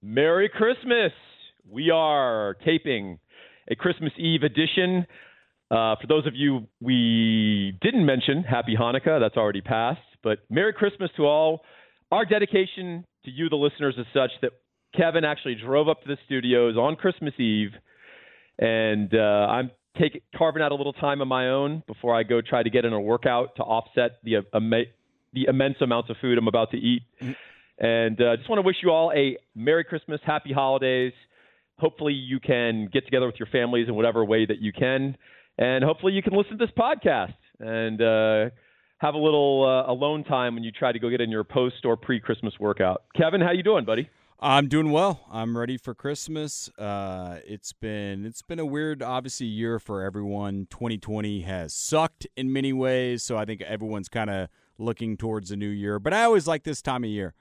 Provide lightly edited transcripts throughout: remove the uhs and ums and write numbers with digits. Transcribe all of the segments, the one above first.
Merry Christmas. We are taping a Christmas Eve edition. For those of you we didn't mention, Happy Hanukkah. That's already passed. But Merry Christmas to all. Our dedication to you, the listeners, is such that Kevin actually drove up to the studios on Christmas Eve, and I'm carving out a little time of my own before I go try to get in a workout to offset the immense amounts of food I'm about to eat. And just want to wish you all a Merry Christmas, Happy Holidays. Hopefully you can get together with your families in whatever way that you can. And hopefully you can listen to this podcast and have a little alone time when you try to go get in your post or pre-Christmas workout. Kevin, how you doing, buddy? I'm doing well. I'm ready for Christmas. It's been a weird, obviously, year for everyone. 2020 has sucked in many ways, so I think everyone's kind of looking towards the new year. But I always like this time of year.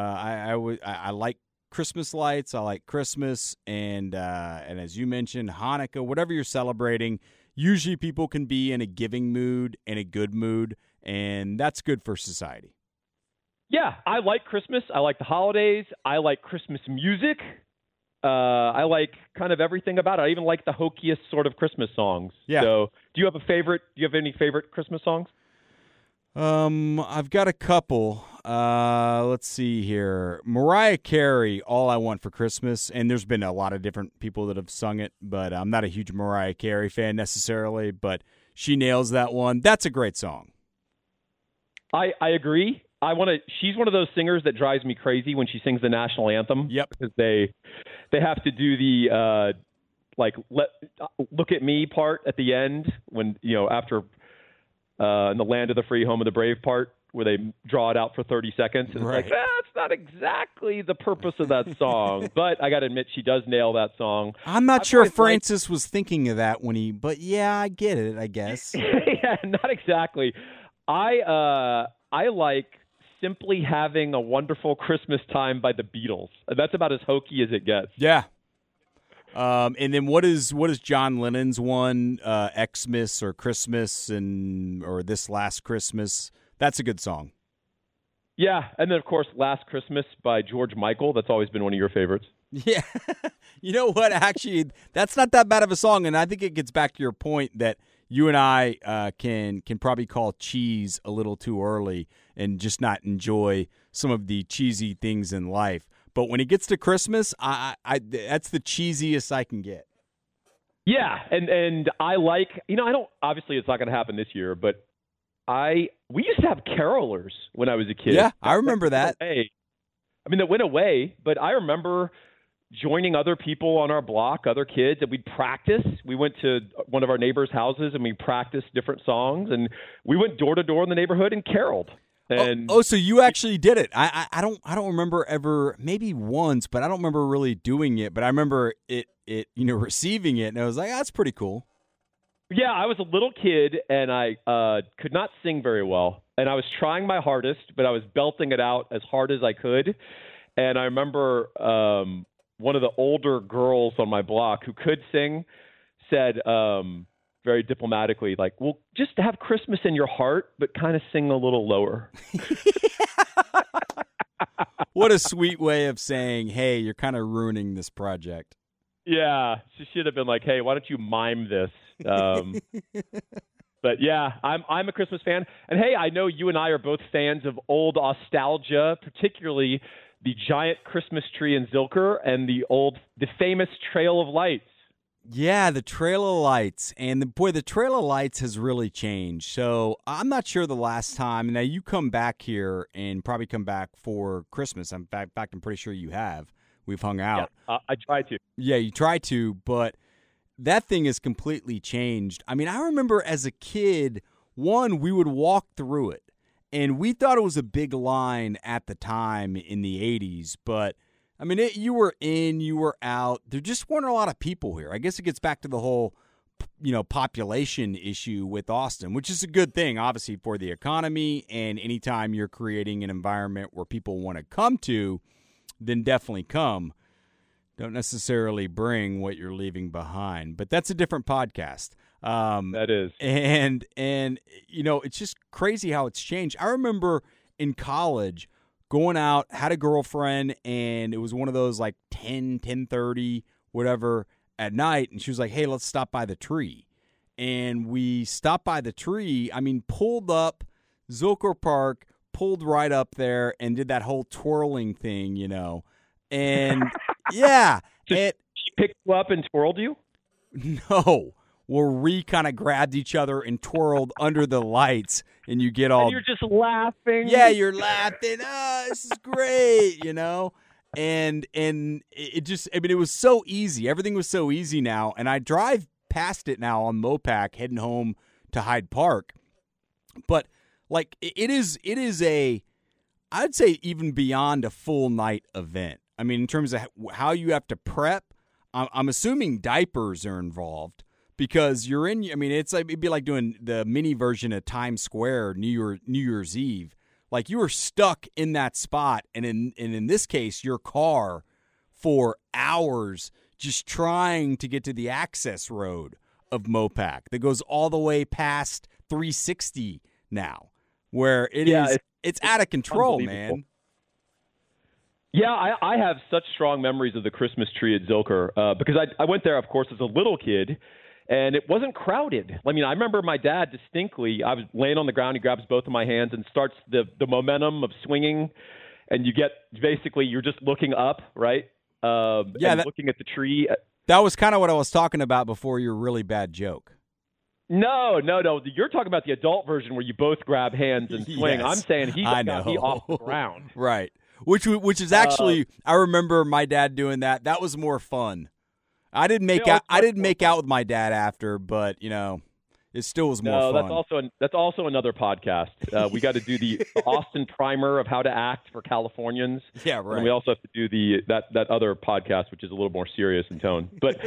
I like Christmas lights. I like Christmas, and as you mentioned, Hanukkah. Whatever you're celebrating, usually people can be in a giving mood and a good mood, and that's good for society. Yeah, I like Christmas. I like the holidays. I like Christmas music. I like kind of everything about it. I even like the hokiest sort of Christmas songs. Yeah. So, do you have a favorite? Do you have any favorite Christmas songs? I've got a couple. Let's see here. Mariah Carey, All I Want for Christmas. And there's been a lot of different people that have sung it, but I'm not a huge Mariah Carey fan necessarily, but she nails that one. That's a great song. I agree. She's one of those singers that drives me crazy when she sings the national anthem. Yep. Because they have to do the, look at me part at the end when, after, in the land of the free, home of the brave part, where they draw it out for 30 seconds. And right. It's like, that's not exactly the purpose of that song. But I got to admit, she does nail that song. I'm not sure Francis was thinking of that but yeah, I get it, I guess. Yeah, not exactly. I like Simply Having a Wonderful Christmas Time by the Beatles. That's about as hokey as it gets. Yeah. And then what is John Lennon's one, Xmas or Christmas or This Last Christmas? That's a good song. Yeah, and then, of course, Last Christmas by George Michael. That's always been one of your favorites. Yeah. You know what? Actually, that's not that bad of a song, and I think it gets back to your point that you and I can probably call cheese a little too early and just not enjoy some of the cheesy things in life. But when it gets to Christmas, I that's the cheesiest I can get. Yeah, and I like, I don't, obviously it's not going to happen this year, but we used to have carolers when I was a kid. Yeah, I remember that. That went away, but I remember joining other people on our block, other kids, and we'd practice. We went to one of our neighbors' houses and we practiced different songs, and we went door to door in the neighborhood and caroled. And so you actually did it. I don't remember ever, maybe once, but I don't remember really doing it. But I remember it receiving it, and I was like, that's pretty cool. Yeah, I was a little kid, and I could not sing very well, and I was trying my hardest, but I was belting it out as hard as I could. And I remember one of the older girls on my block who could sing said very diplomatically, like, well, just have Christmas in your heart, but kind of sing a little lower. What a sweet way of saying, hey, you're kind of ruining this project. Yeah, she should have been like, hey, why don't you mime this? But yeah, I'm a Christmas fan. And hey, I know you and I are both fans of old nostalgia, particularly the giant Christmas tree in Zilker and the famous Trail of Lights. Yeah, the Trail of Lights. And the Trail of Lights has really changed. So I'm not sure the last time. Now, you come back here and probably come back for Christmas. In fact, I'm pretty sure you have. We've hung out. Yeah, I try to. Yeah, you try to, but that thing has completely changed. I mean, I remember as a kid, we would walk through it, and we thought it was a big line at the time in the 80s, but I mean, you were in, you were out. There just weren't a lot of people here. I guess it gets back to the whole, population issue with Austin, which is a good thing, obviously, for the economy. And anytime you're creating an environment where people want to come to, then definitely come. Don't necessarily bring what you're leaving behind. But that's a different podcast. That is. And it's just crazy how it's changed. I remember in college, going out, had a girlfriend, and it was one of those like 10:30, whatever, at night, and she was like, hey, let's stop by the tree. And we stopped by the tree, pulled up Zilker Park, pulled right up there, and did that whole twirling thing, And, yeah. She picked you up and twirled you? No. Where we kind of grabbed each other and twirled under the lights, and you get all... And you're just laughing. Yeah, you're laughing. This is great, And it just, it was so easy. Everything was so easy now. And I drive past it now on Mopac heading home to Hyde Park. But, like, it is I'd say even beyond a full night event. In terms of how you have to prep, I'm assuming diapers are involved. Because you're in, it'd be like doing the mini version of Times Square New Year's Eve. Like you were stuck in that spot, and in this case, your car for hours just trying to get to the access road of Mopac that goes all the way past 360 now, where it's out of control, man. Yeah, I have such strong memories of the Christmas tree at Zilker because I went there, of course, as a little kid. And it wasn't crowded. I remember my dad distinctly, I was laying on the ground, he grabs both of my hands and starts the momentum of swinging. And you get, basically, you're just looking up, right? Looking at the tree. That was kind of what I was talking about before your really bad joke. No. You're talking about the adult version where you both grab hands and swing. Yes, I'm saying he got me off the ground. Right. Which is actually, I remember my dad doing that. That was more fun. I didn't make out with my dad after, but it still was more fun. That's also another podcast. We got to do the Austin primer of how to act for Californians. Yeah, right. And we also have to do that other podcast, which is a little more serious in tone. But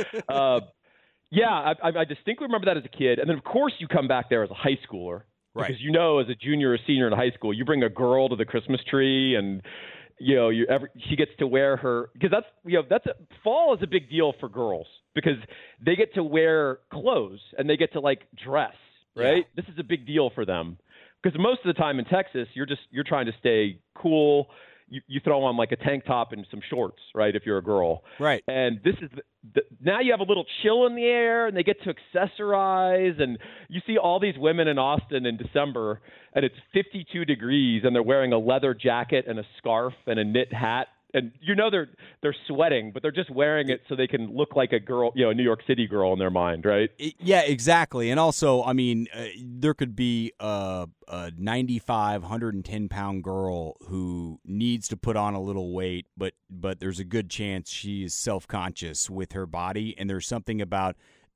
I distinctly remember that as a kid. And then of course you come back there as a high schooler, right? Because as a junior or senior in high school, you bring a girl to the Christmas tree and. She gets to wear her because fall is a big deal for girls because they get to wear clothes and they get to like dress, right? Yeah. This is a big deal for them because most of the time in Texas, you're trying to stay cool. You throw on like a tank top and some shorts, right? If you're a girl, right? And this is now you have a little chill in the air, and they get to accessorize, and you see all these women in Austin in December, and it's 52 degrees, and they're wearing a leather jacket and a scarf and a knit hat, and they're sweating, but they're just wearing it so they can look like a girl, a New York City girl in their mind, right? Yeah, exactly. And also, there could be a 95, 110-pound girl who needs to put on a little weight, but there's a good chance she's self-conscious with her body, and there's something about,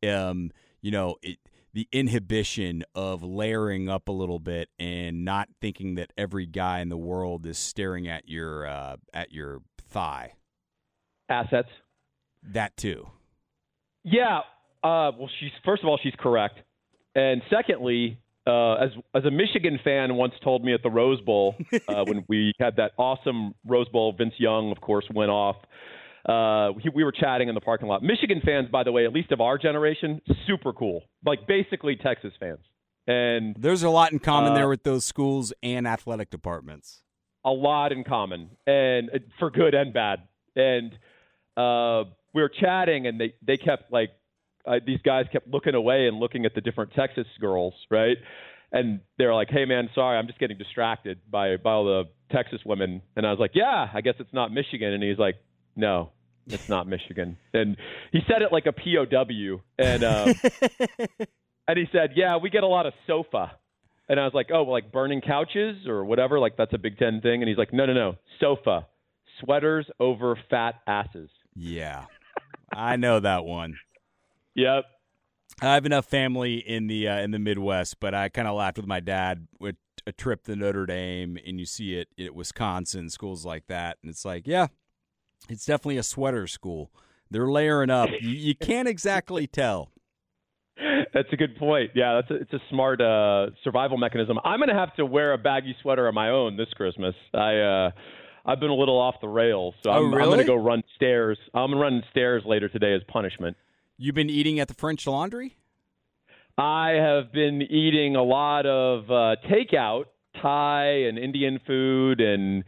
the inhibition of layering up a little bit and not thinking that every guy in the world is staring at your thigh. Assets. That too. Yeah. Well, first of all, she's correct. And secondly, as a Michigan fan once told me at the Rose Bowl, when we had that awesome Rose Bowl, Vince Young, of course, went off. We were chatting in the parking lot. Michigan fans, by the way, at least of our generation, super cool. Like basically Texas fans. And there's a lot in common there with those schools and athletic departments. A lot in common, and for good and bad. And we were chatting, and they kept like these guys kept looking away and looking at the different Texas girls, right? And they're like, "Hey, man, sorry, I'm just getting distracted by all the Texas women." And I was like, "Yeah, I guess it's not Michigan." And he's like, "No, it's not Michigan." And he said it like a POW. And and he said, "Yeah, we get a lot of sofa." And I was like, "Oh, well, like burning couches or whatever, like that's a Big Ten thing." And he's like, No, sofa, sweaters over fat asses. Yeah, I know that one. Yep. I have enough family in the Midwest, but I kind of laughed with my dad with a trip to Notre Dame, and you see it at Wisconsin, schools like that, and it's like, yeah, it's definitely a sweater school. They're layering up. You can't exactly tell. That's a good point. Yeah, it's a smart survival mechanism. I'm going to have to wear a baggy sweater of my own this Christmas. I've been a little off the rails, so I'm going to go run stairs. I'm going to run stairs later today as punishment. You've been eating at the French Laundry? I have been eating a lot of takeout, Thai and Indian food, and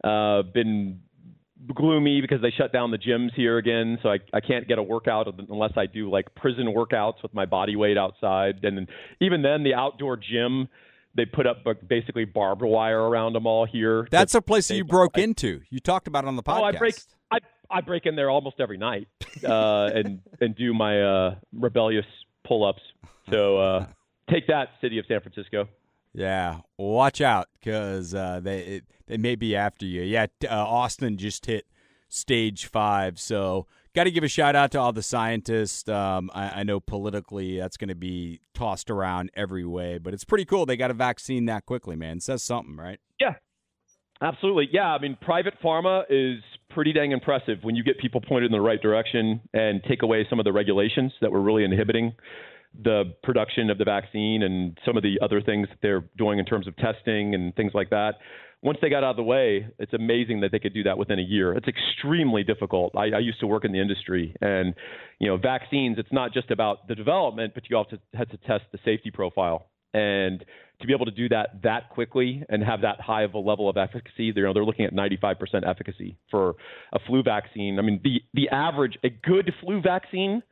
Been gloomy because they shut down the gyms here again, so I can't get a workout unless I do like prison workouts with my body weight outside. And even then, the outdoor gym, they put up basically barbed wire around them all here. That's a place that you broke into. You talked about it on the podcast. I break in there almost every night and do my rebellious pull-ups. So take that, city of San Francisco. Yeah, watch out because they may be after you. Yeah, Austin just hit stage 5, so got to give a shout out to all the scientists. I know politically that's going to be tossed around every way, but it's pretty cool. They got a vaccine that quickly, man. It says something, right? Yeah, absolutely. Yeah, I mean, private pharma is pretty dang impressive when you get people pointed in the right direction and take away some of the regulations that were really inhibiting the production of the vaccine and some of the other things that they're doing in terms of testing and things like that. Once they got out of the way, it's amazing that they could do that within a year. It's extremely difficult. I used to work in the industry, and vaccines, it's not just about the development, but you also have to test the safety profile. And to be able to do that quickly and have that high of a level of efficacy, they're looking at 95% efficacy for a flu vaccine. I mean, the average, a good flu vaccine,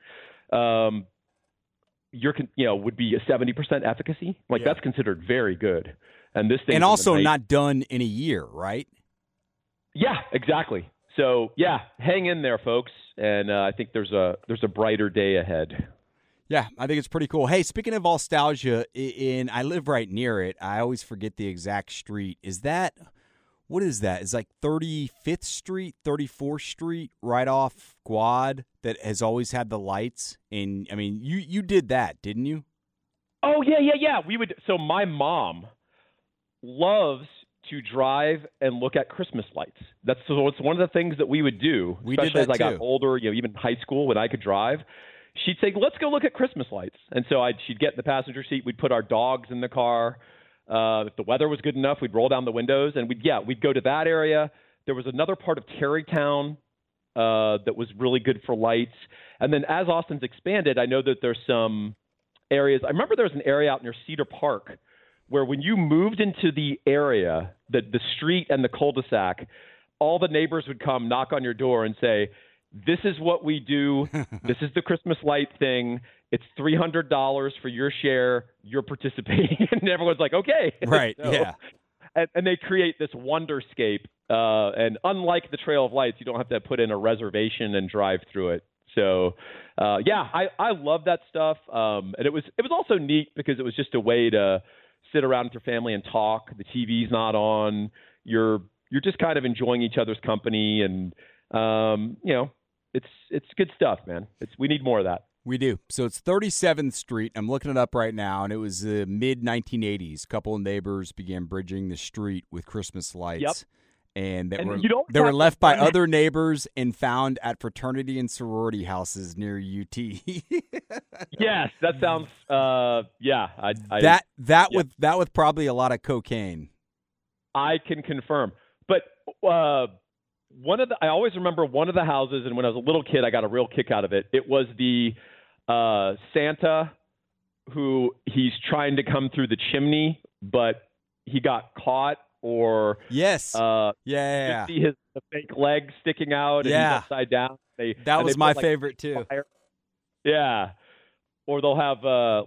would be a 70% efficacy. That's considered very good. And this thing, and also not done in a year, right? Yeah, exactly. So yeah, hang in there, folks. And I think there's a brighter day ahead. Yeah, I think it's pretty cool. Hey, speaking of nostalgia, I live right near it. I always forget the exact street. What is that? It's like 35th Street, 34th Street, right off Quad, that has always had the lights. And I mean, you did that, didn't you? Oh yeah. So my mom loves to drive and look at Christmas lights. It's one of the things that we would do, especially as I got older. Even high school when I could drive. She'd say, "Let's go look at Christmas lights." And so she'd get in the passenger seat. We'd put our dogs in the car. If the weather was good enough, we'd roll down the windows and we'd go to that area. There was another part of Tarrytown that was really good for lights. And then as Austin's expanded, I know that there's some areas. I remember there was an area out near Cedar Park where when you moved into the area, the street and the cul-de-sac, all the neighbors would come knock on your door and say, "This is what we do. This is the Christmas light thing. It's $300 for your share. You're participating." And everyone's like, okay. Right, so, yeah. And they create this wonderscape. And unlike the Trail of Lights, you don't have to put in a reservation and drive through it. So, I love that stuff. And it was also neat because it was just a way to sit around with your family and talk. The TV's not on. You're just kind of enjoying each other's company. And, it's good stuff, man. We need more of that. We do. So it's 37th Street. I'm looking it up right now, and it was the mid-1980s. A couple of neighbors began bridging the street with Christmas lights. Yep. And they were left by other neighbors and found at fraternity and sorority houses near UT. Yes, that sounds. That with probably a lot of cocaine. I can confirm, but I always remember one of the houses, and when I was a little kid, I got a real kick out of it. It was the Santa who he's trying to come through the chimney, but he got caught. Or yes, you see the fake leg sticking out and he's upside down. That was my favorite too. Fire. Yeah, or they'll have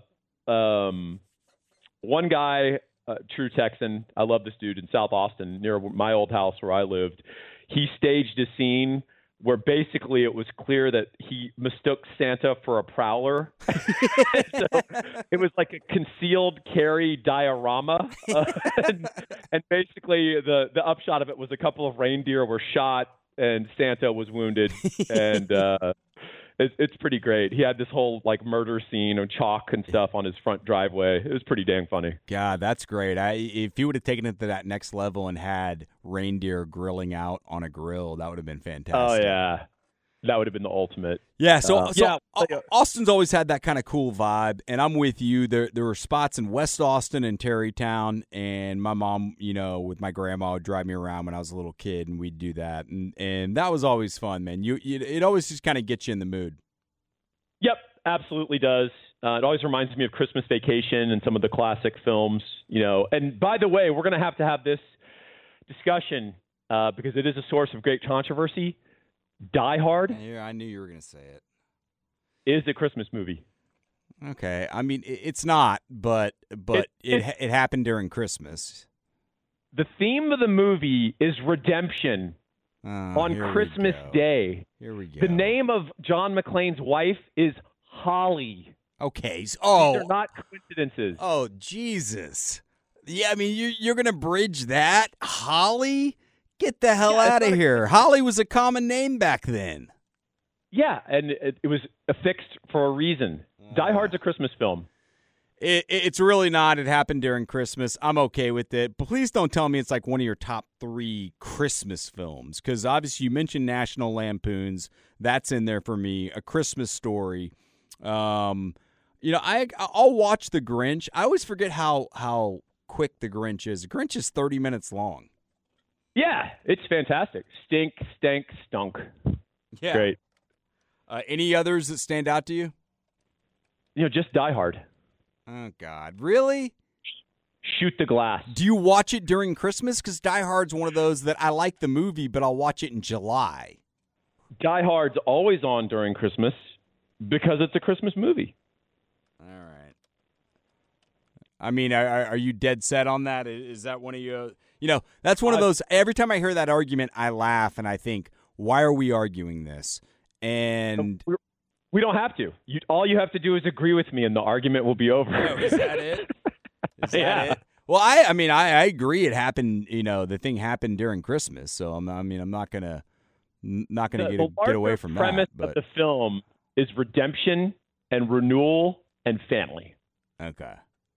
one guy, true Texan. I love this dude in South Austin near my old house where I lived. He staged a scene where basically it was clear that he mistook Santa for a prowler. So it was like a concealed carry diorama. And basically the upshot of it was a couple of reindeer were shot and Santa was wounded. And it's pretty great. He had this whole like murder scene of chalk and stuff on his front driveway. It was pretty dang funny. God, that's great. If you would have taken it to that next level and had reindeer grilling out on a grill, that would have been fantastic. Oh yeah, that would have been the ultimate. Yeah. So Austin's always had that kind of cool vibe, and I'm with you. There were spots in West Austin and Tarrytown, and my mom, with my grandma would drive me around when I was a little kid, and we'd do that, and that was always fun, man. It always just kind of gets you in the mood. Yep, absolutely does. It always reminds me of Christmas Vacation and some of the classic films, And by the way, we're going to have this discussion because it is a source of great controversy. Die Hard Yeah, I knew you were going to say it. is a Christmas movie. Okay, I mean it's not, but it happened during Christmas. The theme of the movie is redemption on Here we Christmas go. Day. Here we go. The name of John McClane's wife is Holly. Okay. These are not coincidences. Oh, Jesus. Yeah, I mean, you're going to bridge that? Holly? Get the hell out of here. Holly was a common name back then. Yeah, and it was affixed for a reason. Die Hard's a Christmas film. It's really not. It happened during Christmas. I'm okay with it. But please don't tell me it's like one of your top 3 Christmas films, because obviously you mentioned National Lampoons. That's in there for me. A Christmas Story. I'll watch The Grinch. I always forget how quick The Grinch is. The Grinch is 30 minutes long. Yeah, it's fantastic. Stink, stank, stunk. Yeah. Great. Any others that stand out to you? Just Die Hard. Oh, God. Really? Shoot the glass. Do you watch it during Christmas? Because Die Hard's one of those that I like the movie, but I'll watch it in July. Die Hard's always on during Christmas because it's a Christmas movie. All right. I mean, are you dead set on that? Is that one of you? That's one of those. Every time I hear that argument, I laugh and I think, why are we arguing this? And we don't have to. All you have to do is agree with me, and the argument will be over. Oh, is that it? Is that Yeah. it? Well, I agree. It happened. The thing happened during Christmas, so I'm not gonna get away from the premise that. of the film is redemption and renewal and family. Okay.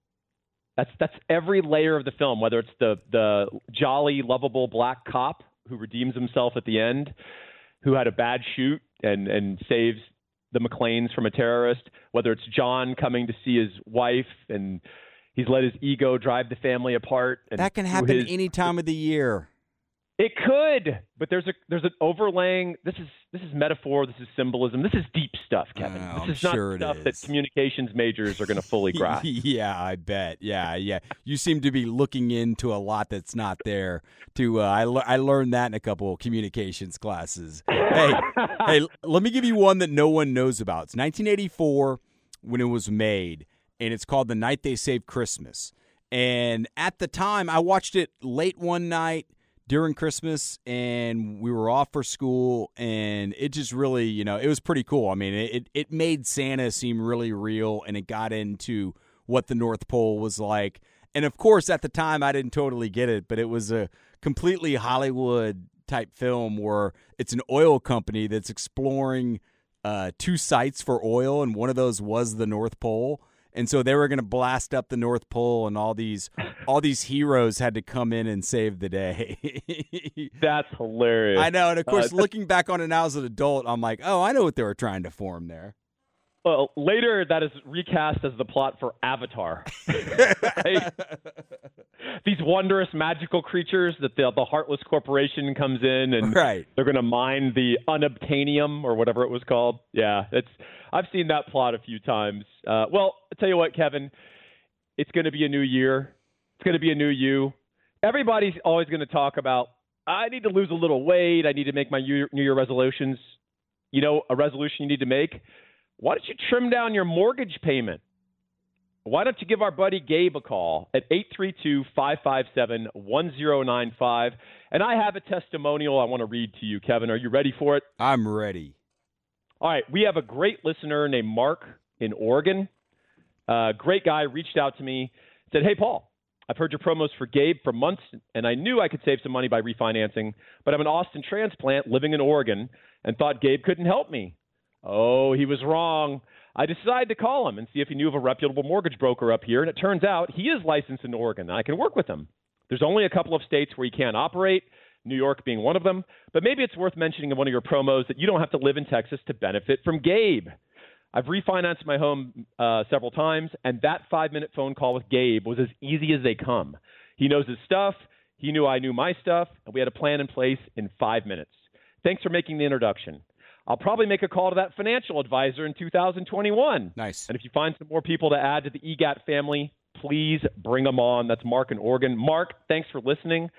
That's every layer of the film, whether it's the jolly, lovable black cop who redeems himself at the end, who had a bad shoot and saves the McClanes from a terrorist, whether it's John coming to see his wife and he's let his ego drive the family apart. And that can happen any time of the year. It could, but there's an overlaying. This is metaphor. This is symbolism. This is deep stuff, Kevin. This is not stuff that communications majors are going to fully grasp. Yeah, I bet. Yeah. You seem to be looking into a lot that's not there. I learned that in a couple of communications classes. Hey, let me give you one that no one knows about. It's 1984 when it was made, and it's called The Night They Saved Christmas. And at the time, I watched it late one night during Christmas, and we were off for school, and it just really, it was pretty cool. I mean, it made Santa seem really real, and it got into what the North Pole was like. And, of course, at the time, I didn't totally get it, but it was a completely Hollywood-type film where it's an oil company that's exploring 2 sites for oil, and one of those was the North Pole. And so they were going to blast up the North Pole, and all these heroes had to come in and save the day. That's hilarious. I know, and of course, looking back on it now as an adult, I'm like, oh, I know what they were trying to form there. Well, later that is recast as the plot for Avatar. Right? These wondrous magical creatures that the Heartless Corporation comes in and they're going to mine the unobtainium or whatever it was called. Yeah, I've seen that plot a few times. Well, I'll tell you what, Kevin, it's going to be a new year. It's going to be a new you. Everybody's always going to talk about, I need to lose a little weight. I need to make my New Year resolutions. A resolution you need to make. Why don't you trim down your mortgage payment? Why don't you give our buddy Gabe a call at 832-557-1095? And I have a testimonial I want to read to you, Kevin. Are you ready for it? I'm ready. All right. We have a great listener named Mark in Oregon. Great guy, reached out to me, said, hey, Paul, I've heard your promos for Gabe for months, and I knew I could save some money by refinancing, but I'm an Austin transplant living in Oregon and thought Gabe couldn't help me. Oh, he was wrong. I decided to call him and see if he knew of a reputable mortgage broker up here, and it turns out he is licensed in Oregon, and I can work with him. There's only a couple of states where he can't operate, New York being one of them, but maybe it's worth mentioning in one of your promos that you don't have to live in Texas to benefit from Gabe. I've refinanced my home several times, and that 5-minute phone call with Gabe was as easy as they come. He knows his stuff. He knew I knew my stuff, and we had a plan in place in 5 minutes. Thanks for making the introduction. I'll probably make a call to that financial advisor in 2021. Nice. And if you find some more people to add to the EGAT family, please bring them on. That's Mark in Oregon. Mark, thanks for listening.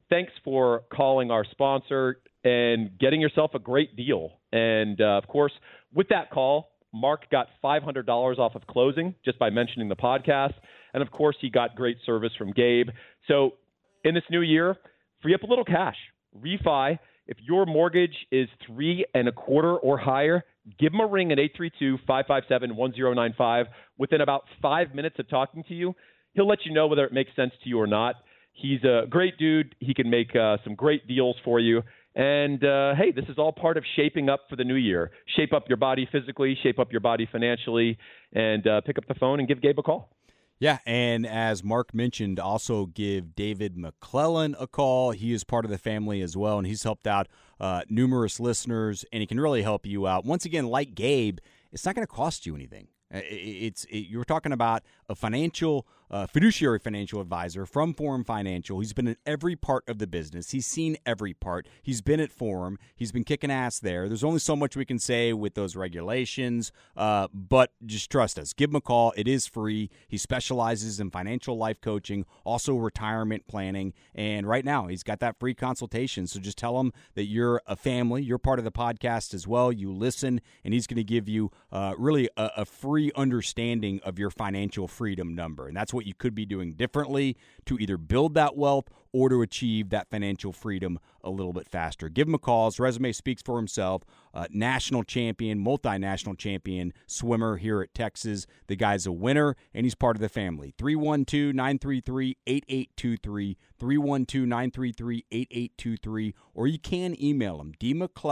thanks for calling our sponsor and getting yourself a great deal. And, of course, with that call, Mark got $500 off of closing just by mentioning the podcast. And, of course, he got great service from Gabe. So in this new year, free up a little cash. Refi. If your mortgage is 3.25 or higher, give him a ring at 832-557-1095. Within about 5 minutes of talking to you, he'll let you know whether it makes sense to you or not. He's a great dude. He can make some great deals for you. And, hey, this is all part of shaping up for the new year. Shape up your body physically, shape up your body financially, and pick up the phone and give Gabe a call. Yeah, and as Mark mentioned, also give David McClellan a call. He is part of the family as well, and he's helped out numerous listeners, and he can really help you out. Once again, like Gabe, it's not going to cost you anything. You're talking about a fiduciary financial advisor from Forum Financial. He's been in every part of the business. He's seen every part. He's been at Forum. He's been kicking ass there. There's only so much we can say with those regulations, but just trust us. Give him a call. It is free. He specializes in financial life coaching, also retirement planning, and right now he's got that free consultation. So just tell him that you're a family. You're part of the podcast as well. You listen, and he's going to give you really a free understanding of your financial freedom number. And that's what you could be doing differently to either build that wealth or to achieve that financial freedom a little bit faster. Give him a call. His resume speaks for himself. National champion, multinational champion swimmer here at Texas. The guy's a winner, and he's part of the family. 312-933-8823, 312-933-8823, or you can email him,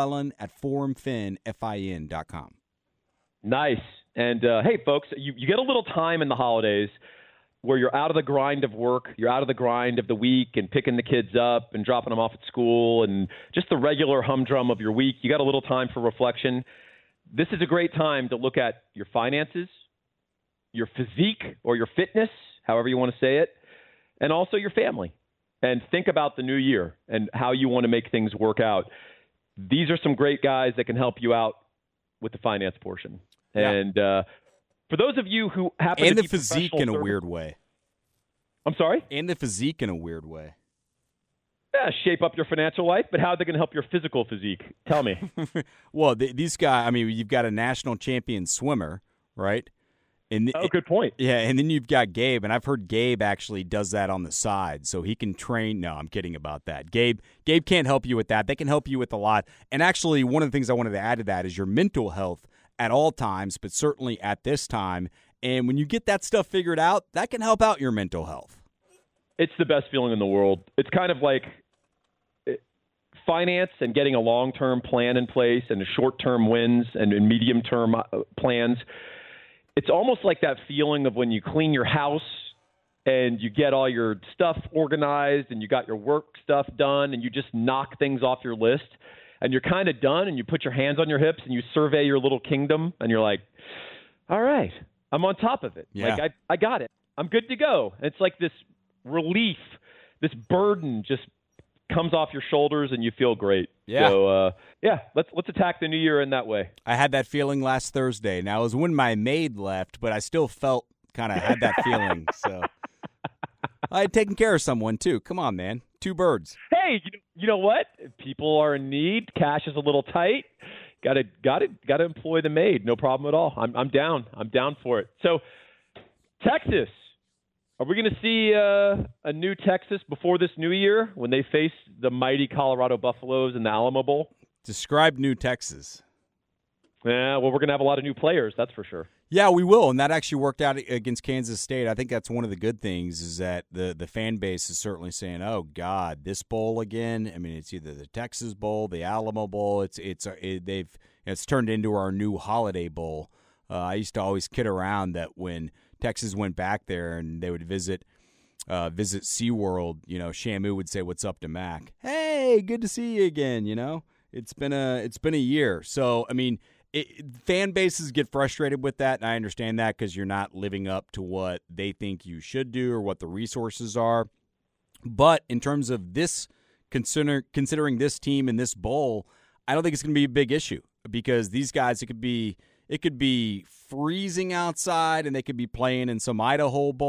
dmcclellan@forumfin.com. Nice. And, hey, folks, you get a little time in the holidays where you're out of the grind of work, you're out of the grind of the week and picking the kids up and dropping them off at school and just the regular humdrum of your week. You got a little time for reflection. This is a great time to look at your finances, your physique or your fitness, however you want to say it, and also your family. And think about the new year and how you want to make things work out. These are some great guys that can help you out with the finance portion. Yeah. And for those of you who happen to be the physique in a weird way. I'm sorry? And the physique in a weird way. Yeah, shape up your financial life, but how are they going to help your physical physique? Tell me. Well, these guys, I mean, you've got a national champion swimmer, right? And good point. Yeah, and then you've got Gabe, and I've heard Gabe actually does that on the side, so he can train. No, I'm kidding about that. Gabe can't help you with that. They can help you with a lot. And actually, one of the things I wanted to add to that is your mental health at all times, but certainly at this time. And when you get that stuff figured out, that can help out your mental health. It's the best feeling in the world. It's kind of like finance and getting a long-term plan in place and short-term wins and medium-term plans. It's almost like that feeling of when you clean your house and you get all your stuff organized and you got your work stuff done and you just knock things off your list and you're kind of done and you put your hands on your hips and you survey your little kingdom and you're like, all right, I'm on top of it. Yeah. Like I got it. I'm good to go. And it's like this relief, this burden just comes off your shoulders and you feel great. Yeah. So, let's attack the new year in that way. I had that feeling last Thursday. Now, it was when my maid left, but I still felt kind of had that feeling. So I had taken care of someone, too. Come on, man. 2 birds. Hey, you know what? If people are in need, cash is a little tight. Got to employ the maid. No problem at all. I'm down. I'm down for it. So, Texas. Are we going to see a new Texas before this new year when they face the mighty Colorado Buffaloes in the Alamo Bowl? Describe new Texas. Yeah, well, we're going to have a lot of new players, that's for sure. Yeah, we will, and that actually worked out against Kansas State. I think that's one of the good things is that the fan base is certainly saying, "Oh God, this bowl again." I mean, it's either the Texas Bowl, the Alamo Bowl. It's turned into our new Holiday Bowl. I used to always kid around that when Texas went back there and they would visit SeaWorld, Shamu would say, "What's up to Mac? Hey, good to see you again." It's been a year. So, I mean, fan bases get frustrated with that, and I understand that because you're not living up to what they think you should do or what the resources are. But in terms of this, considering this team and this bowl, I don't think it's going to be a big issue because these guys, it could be freezing outside and they could be playing in some Idaho Bowl.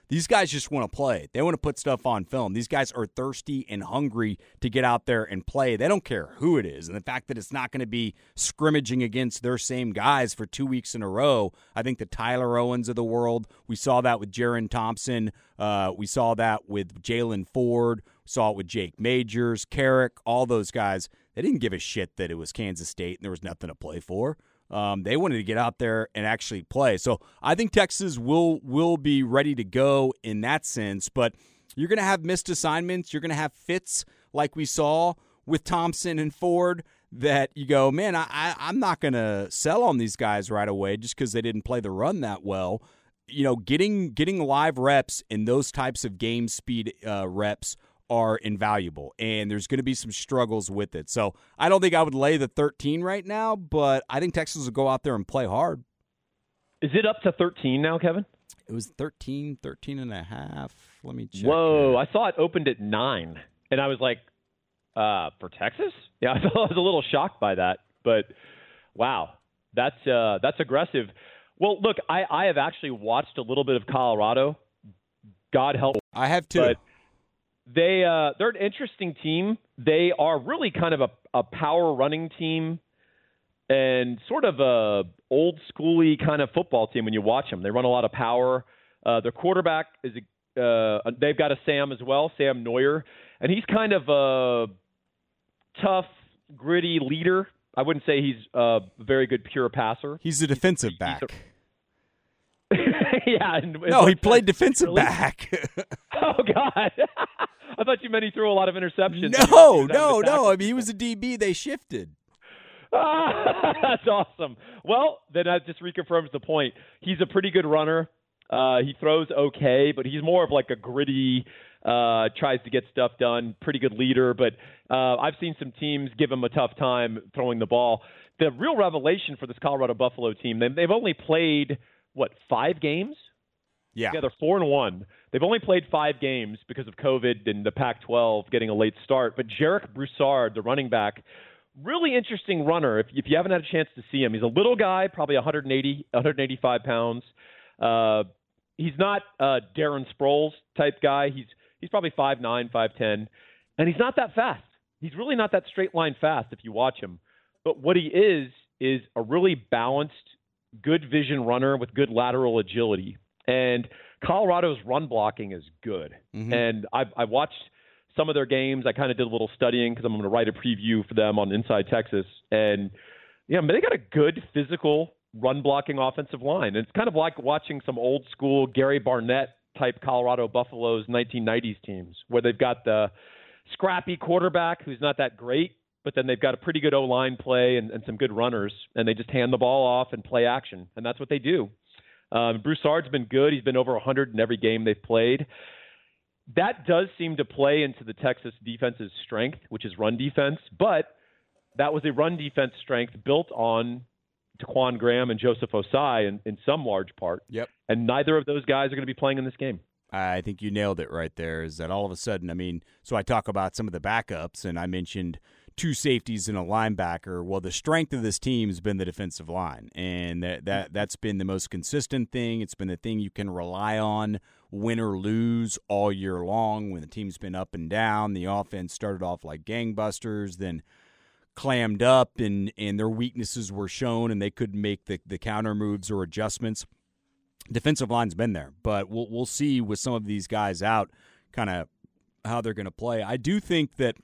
These guys just want to play. They want to put stuff on film. These guys are thirsty and hungry to get out there and play. They don't care who it is. And the fact that it's not going to be scrimmaging against their same guys for 2 weeks in a row, I think the Tyler Owens of the world, we saw that with Jaron Thompson. We saw that with Jalen Ford. We saw it with Jake Majors, Carrick, all those guys. They didn't give a shit that it was Kansas State and there was nothing to play for. They wanted to get out there and actually play. So I think Texas will be ready to go in that sense. But you're going to have missed assignments. You're going to have fits like we saw with Thompson and Ford that you go, man, I'm not going to sell on these guys right away just because they didn't play the run that well. You know, getting live reps in those types of game speed reps are invaluable, and there's going to be some struggles with it. So I don't think I would lay the 13 right now, but I think Texas will go out there and play hard. Is it up to 13 now, Kevin? It was 13 and a half. Let me check. Whoa, I saw it opened at 9, and I was like, for Texas? Yeah, I was a little shocked by that, but wow, that's aggressive. Well, look, I have actually watched a little bit of Colorado. God help. I have too. But they're an interesting team. They are really kind of a power running team and sort of a old schooly kind of football team when you watch them. They run a lot of power. Their quarterback is they've got a Sam as well, Sam Neuer, and he's kind of a tough, gritty leader. I wouldn't say he's a very good pure passer. He's a defensive back. Yeah. No, he played defensive back. Oh, God. I thought you meant he threw a lot of interceptions. No. I mean, he was a DB. They shifted. That's awesome. Well, then that just reconfirms the point. He's a pretty good runner. He throws okay, but he's more of like a gritty, tries to get stuff done, pretty good leader. But I've seen some teams give him a tough time throwing the ball. The real revelation for this Colorado Buffalo team, they've only played, 5 games? Yeah, they're 4-1. They've only played 5 games because of COVID and the Pac-12 getting a late start. But Jarek Broussard, the running back, really interesting runner. If you haven't had a chance to see him, he's a little guy, probably 185 pounds. He's not a Darren Sproles type guy. He's probably 5'9", 5'10", and he's not that fast. He's really not that straight line fast if you watch him. But what he is a really balanced, good vision runner with good lateral agility. And Colorado's run blocking is good. Mm-hmm. And I watched some of their games. I kind of did a little studying because I'm going to write a preview for them on Inside Texas. And, yeah, they got a good physical run blocking offensive line. And it's kind of like watching some old school Gary Barnett type Colorado Buffaloes 1990s teams where they've got the scrappy quarterback who's not that great, but then they've got a pretty good O-line play and some good runners, and they just hand the ball off and play action. And that's what they do. Broussard's been good. He's been over 100 in every game they've played. That does seem to play into the Texas defense's strength, which is run defense. But that was a run defense strength built on Taquan Graham and Joseph Osai in some large part. Yep. And neither of those guys are going to be playing in this game. I think you nailed it right there, is that all of a sudden, so I talk about some of the backups, and I mentioned 2 safeties and a linebacker. Well, the strength of this team has been the defensive line, and that's been the most consistent thing. It's been the thing you can rely on, win or lose, all year long. When the team's been up and down, the offense started off like gangbusters, then clammed up, and their weaknesses were shown, and they couldn't make the counter moves or adjustments. Defensive line's been there, but we'll see with some of these guys out kind of how they're going to play. I do think that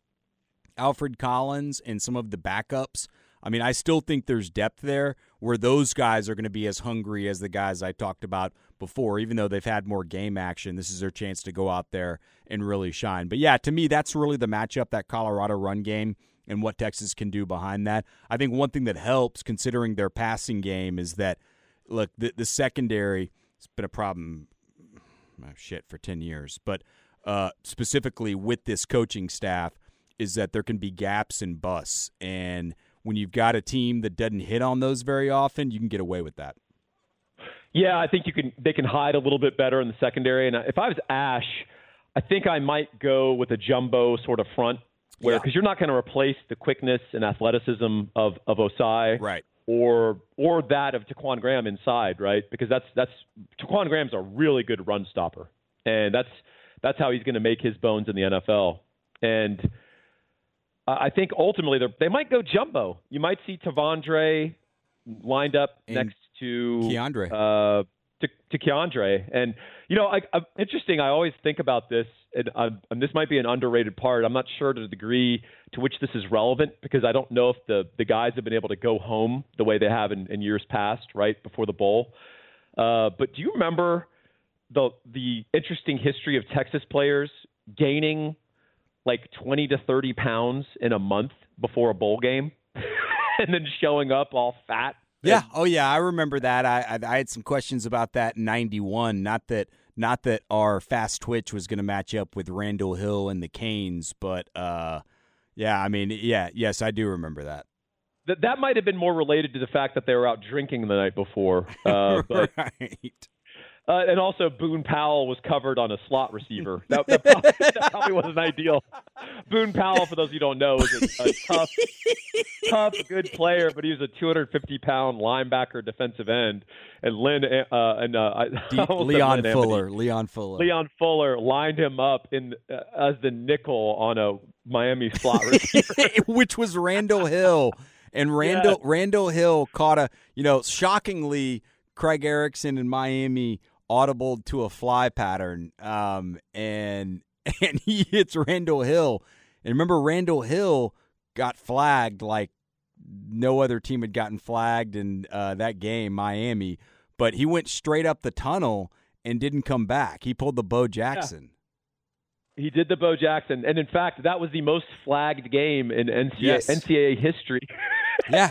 Alfred Collins and some of the backups, I still think there's depth there where those guys are going to be as hungry as the guys I talked about before. Even though they've had more game action, this is their chance to go out there and really shine. But, yeah, to me, that's really the matchup, that Colorado run game and what Texas can do behind that. I think one thing that helps, considering their passing game, is that, look, the secondary has been a problem, for 10 years. But specifically with this coaching staff, is that there can be gaps and busts. And when you've got a team that doesn't hit on those very often, you can get away with that. Yeah, I think they can hide a little bit better in the secondary. And if I was Ash, I think I might go with a jumbo sort of front because you're not going to replace the quickness and athleticism of Osai. Right. or that of Taquan Graham inside, right? Because that's Taquan Graham's a really good run stopper, and that's how he's going to make his bones in the NFL. And I think ultimately they might go jumbo. You might see Tavondre lined up next to Keandre. To Keandre. And, interesting, I always think about this, and this might be an underrated part. I'm not sure to the degree to which this is relevant because I don't know if the guys have been able to go home the way they have in years past, right, before the bowl. But do you remember the interesting history of Texas players gaining like 20 to 30 pounds in a month before a bowl game and then showing up all fat? Yeah. Oh, yeah. I remember that. I had some questions about that in '91. Not that our fast twitch was going to match up with Randall Hill and the Canes, but yeah. I mean, yeah. Yes, I do remember that. That might have been more related to the fact that they were out drinking the night before. But, right. And also, Boone Powell was covered on a slot receiver. That probably wasn't ideal. Boone Powell, for those of you who don't know, is a tough, good player, but he was a 250-pound linebacker, defensive end. And Leon Fuller lined him up as the nickel on a Miami slot receiver, which was Randall Hill. And Randall Hill caught shockingly, Craig Erickson in Miami audibled to a fly pattern, and he hits Randall Hill. And remember, Randall Hill got flagged like no other team had gotten flagged in that game, Miami. But he went straight up the tunnel and didn't come back. He pulled the Bo Jackson. Yeah. He did the Bo Jackson. And, in fact, that was the most flagged game in NCAA history. Yeah.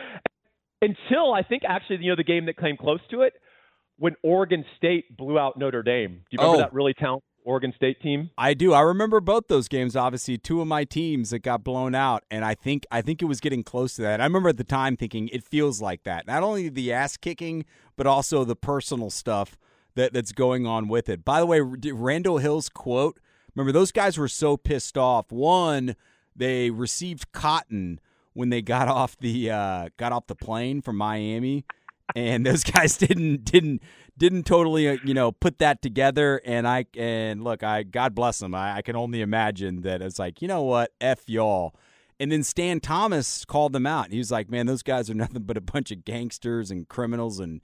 Until I think actually, the game that came close to it, when Oregon State blew out Notre Dame. Do you remember that really talented Oregon State team? I do. I remember both those games, obviously, two of my teams that got blown out, and I think it was getting close to that. I remember at the time thinking it feels like that. Not only the ass-kicking, but also the personal stuff that's going on with it. By the way, Randall Hill's quote, remember those guys were so pissed off. One, they received cotton when they got off the plane from Miami, and those guys didn't totally put that together. And look, God bless them. I can only imagine that it's like, you know what, F y'all. And then Stan Thomas called them out. He was like, man, those guys are nothing but a bunch of gangsters and criminals and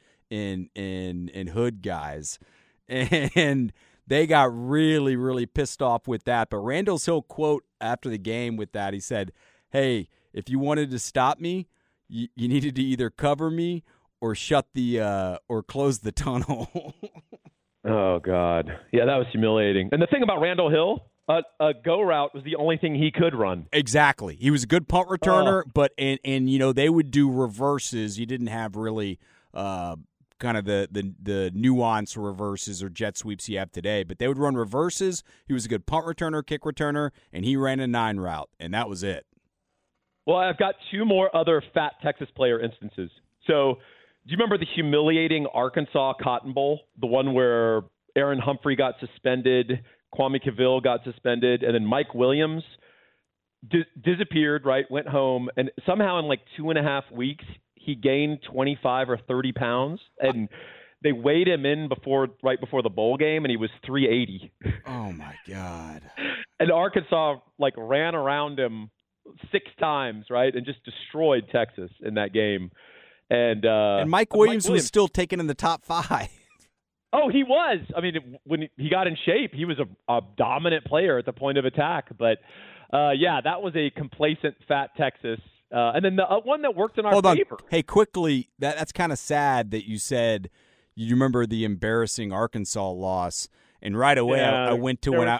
hood guys, and they got really, really pissed off with that. But Randall's Hill quote after the game with that, he said, hey, if you wanted to stop me, you needed to either cover me or or close the tunnel. Oh, God. Yeah, that was humiliating. And the thing about Randall Hill, a go route was the only thing he could run. Exactly. He was a good punt returner, but they would do reverses. You didn't have really kind of the nuance reverses or jet sweeps you have today, but they would run reverses. He was a good punt returner, kick returner, and he ran a 9 route, and that was it. Well, I've got two more other fat Texas player instances. So, do you remember the humiliating Arkansas Cotton Bowl, the one where Aaron Humphrey got suspended, Kwame Cavill got suspended, and then Mike Williams disappeared, right, went home, and somehow in like 2.5 weeks, he gained 25 or 30 pounds, and they weighed him in right before the bowl game, and he was 380. Oh, my God. And Arkansas, ran around him 6 times, right, and just destroyed Texas in that game. And Mike Williams was still taken in the top 5. Oh, he was. I mean, when he got in shape, he was a dominant player at the point of attack. But, that was a complacent fat Texas. And then the one that worked in our favor. Hey, quickly, that's kind of sad that you said you remember the embarrassing Arkansas loss. And right away, I went to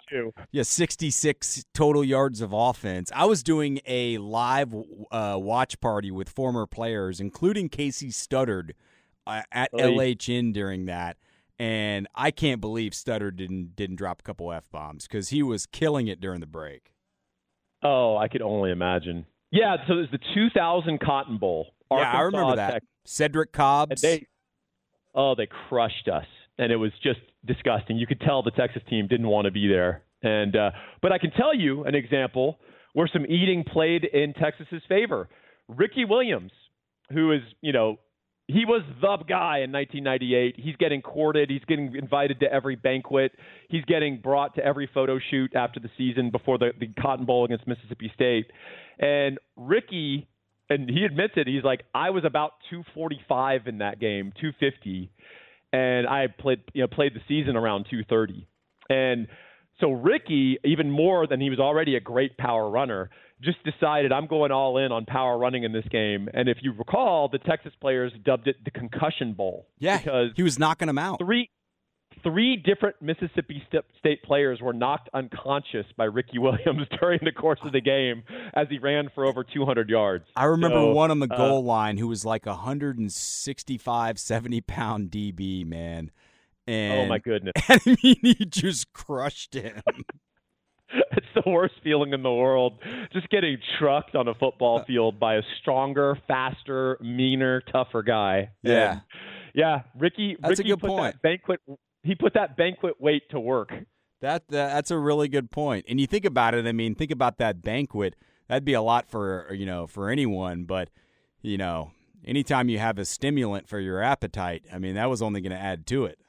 66 total yards of offense. I was doing a live watch party with former players, including Casey Studdard at LHN during that. And I can't believe Studdard didn't drop a couple F-bombs because he was killing it during the break. Oh, I could only imagine. Yeah, so it was the 2000 Cotton Bowl. Arkansas, I remember that. Texas. Cedric Cobbs. They crushed us. And it was just disgusting. You could tell the Texas team didn't want to be there. And but I can tell you an example where some eating played in Texas's favor. Ricky Williams, who is, he was the guy in 1998. He's getting courted. He's getting invited to every banquet. He's getting brought to every photo shoot after the season before the Cotton Bowl against Mississippi State. And Ricky, and he admits it, he's like, I was about 245 in that game, 250. And I played the season around 230. And so Ricky, even more than he was already a great power runner, just decided I'm going all in on power running in this game. And if you recall, the Texas players dubbed it the Concussion Bowl. Yeah, because he was knocking them out. Three different Mississippi State players were knocked unconscious by Ricky Williams during the course of the game as he ran for over 200 yards. I remember one on the goal line who was like 165, 70-pound DB, man. And, oh, my goodness. And I mean, he just crushed him. It's the worst feeling in the world, just getting trucked on a football field by a stronger, faster, meaner, tougher guy. Yeah. And yeah, Ricky That's a good put point. He put that banquet weight to work. That's a really good point. And you think about it, I mean, think about that banquet. That'd be a lot for anyone, but anytime you have a stimulant for your appetite, I mean, that was only going to add to it.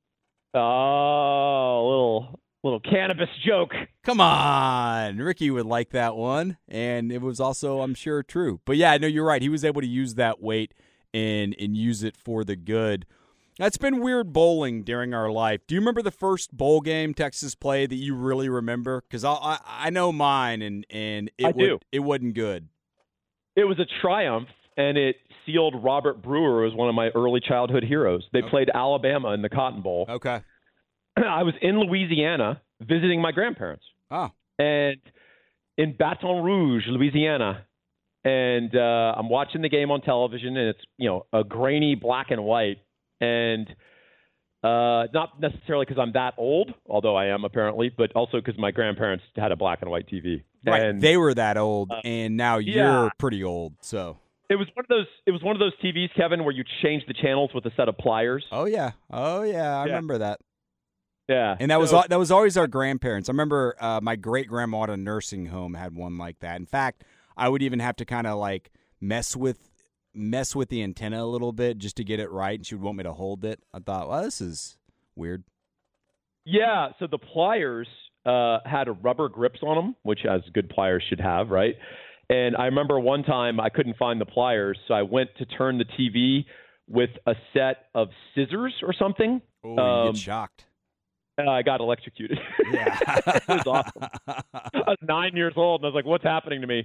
Oh, little cannabis joke. Come on. Ricky would like that one, and it was also, I'm sure, true. But yeah, no, you're right. He was able to use that weight and use it for the good. That's been weird bowling during our life. Do you remember the first bowl game Texas played that you really remember? Because I know mine, and it wasn't good. It was a triumph, and it sealed Robert Brewer as one of my early childhood heroes. They played Alabama in the Cotton Bowl. Okay. I was in Louisiana visiting my grandparents. Oh. And in Baton Rouge, Louisiana. And I'm watching the game on television, and it's, a grainy black and white. And not necessarily because I'm that old, although I am apparently, but also because my grandparents had a black and white TV. Right. And they were that old, and now you're pretty old, so. It was one of those TVs, Kevin, where you change the channels with a set of pliers. Oh yeah. I remember that. Yeah. And that was always our grandparents. I remember my great-grandma at a nursing home had one like that. In fact, I would even have to kind of like mess with the antenna a little bit just to get it right, and she would want me to hold it. I thought, well, this is weird. Yeah, so the pliers had rubber grips on them, which as good pliers should have, right? And I remember one time I couldn't find the pliers, so I went to turn the TV with a set of scissors or something. Oh, you get shocked. I got electrocuted. Yeah. It was awesome. I was 9 years old, and I was like, what's happening to me?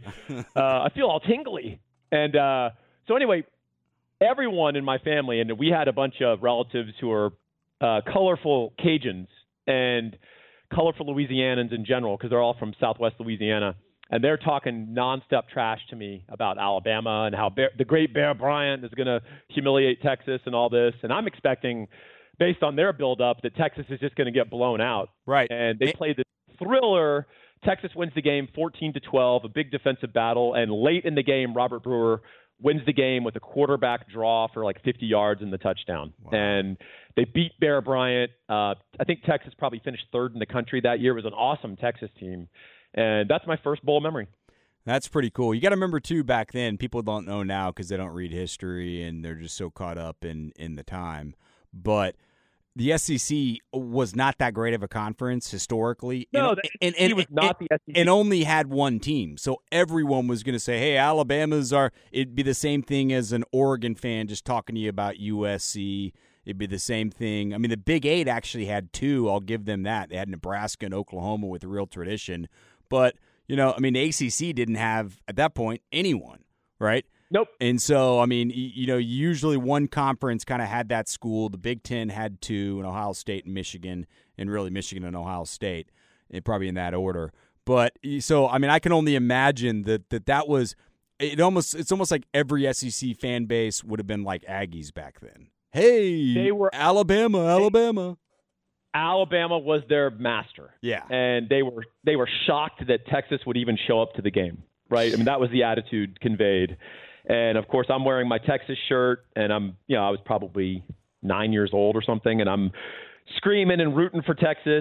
I feel all tingly. And so anyway, everyone in my family, and we had a bunch of relatives who are colorful Cajuns and colorful Louisianans in general, because they're all from Southwest Louisiana. And they're talking nonstop trash to me about Alabama and how the great Bear Bryant is going to humiliate Texas and all this. And I'm expecting, based on their buildup, that Texas is just going to get blown out. Right. And they played this thriller. Texas wins the game 14-12, a big defensive battle. And late in the game, Robert Brewer wins the game with a quarterback draw for like 50 yards in the touchdown. Wow. And they beat Bear Bryant. I think Texas probably finished third in the country that year. It was an awesome Texas team. And that's my first bowl memory. That's pretty cool. You got to remember, too, back then, people don't know now because they don't read history and they're just so caught up in the time. But the SEC was not that great of a conference historically. No, it was not the SEC. And only had one team. So everyone was going to say, hey, Alabama's it'd be the same thing as an Oregon fan just talking to you about USC. It'd be the same thing. I mean, the Big Eight actually had two. I'll give them that. They had Nebraska and Oklahoma with real tradition. But, the ACC didn't have, at that point, anyone, right? Nope. And so, I mean, usually one conference kind of had that school. The Big Ten had two, and Ohio State and Michigan, and really Michigan and Ohio State, and probably in that order. But, so, I mean, I can only imagine that was – it's almost like every SEC fan base would have been like Aggies back then. Hey, they were Alabama. Alabama was their master. Yeah. And they were shocked that Texas would even show up to the game, right? I mean, that was the attitude conveyed. And of course, I'm wearing my Texas shirt, and I was probably 9 years old or something, and I'm screaming and rooting for Texas.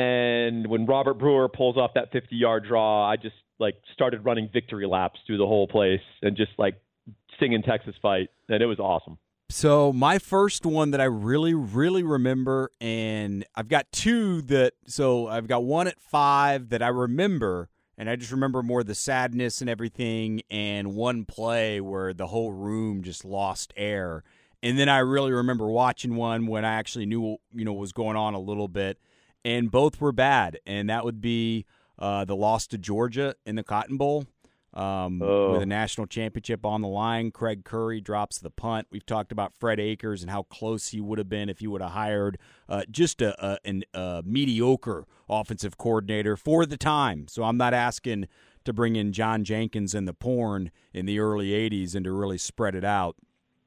And when Robert Brewer pulls off that 50-yard draw, I just started running victory laps through the whole place and just singing Texas Fight, and it was awesome. So my first one that I really, really remember, and I've got two I've got one at 5 that I remember, and I just remember more the sadness and everything, and one play where the whole room just lost air. And then I really remember watching one when I actually knew, what was going on a little bit, and both were bad, and that would be the loss to Georgia in the Cotton Bowl. With a national championship on the line. Craig Curry drops the punt. We've talked about Fred Akers and how close he would have been if he would have hired just a mediocre offensive coordinator for the time. So I'm not asking to bring in John Jenkins and the porn in the early 80s and to really spread it out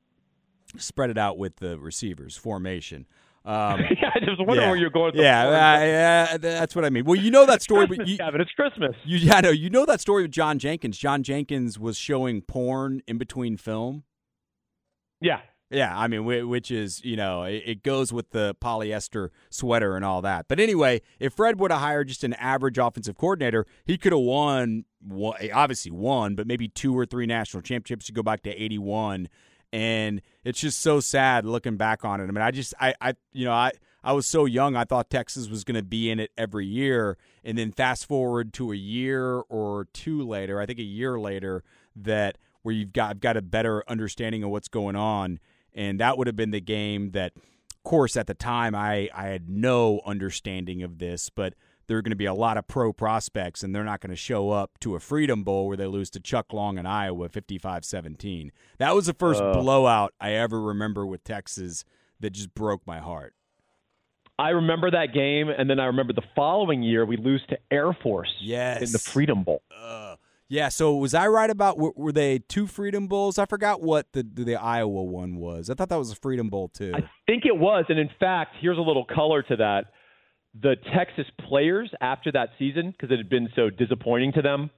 with the receivers formation. I just wonder where you're going. That's what I mean. Well, you know that story, but it's Christmas. You know that story with John Jenkins. John Jenkins was showing porn in between film. Yeah, I mean, which is it goes with the polyester sweater and all that. But anyway, if Fred would have hired just an average offensive coordinator, he could have obviously won, but maybe 2 or 3 national championships. You go back to 81. And it's just so sad looking back on it. I mean, I was so young. I thought Texas was going to be in it every year. And then fast forward to a year or two later, I think a year later, that where I've got a better understanding of what's going on. And that would have been the game that, of course, at the time I had no understanding of this, but there are going to be a lot of pro prospects, and they're not going to show up to a Freedom Bowl where they lose to Chuck Long in Iowa 55-17. That was the first blowout I ever remember with Texas that just broke my heart. I remember that game, and then I remember the following year we lose to Air Force in the Freedom Bowl. Yeah, so was I right about, were they 2 Freedom Bowls? I forgot what the Iowa one was. I thought that was a Freedom Bowl too. I think it was, and in fact, here's a little color to that. The Texas players after that season, because it had been so disappointing to them,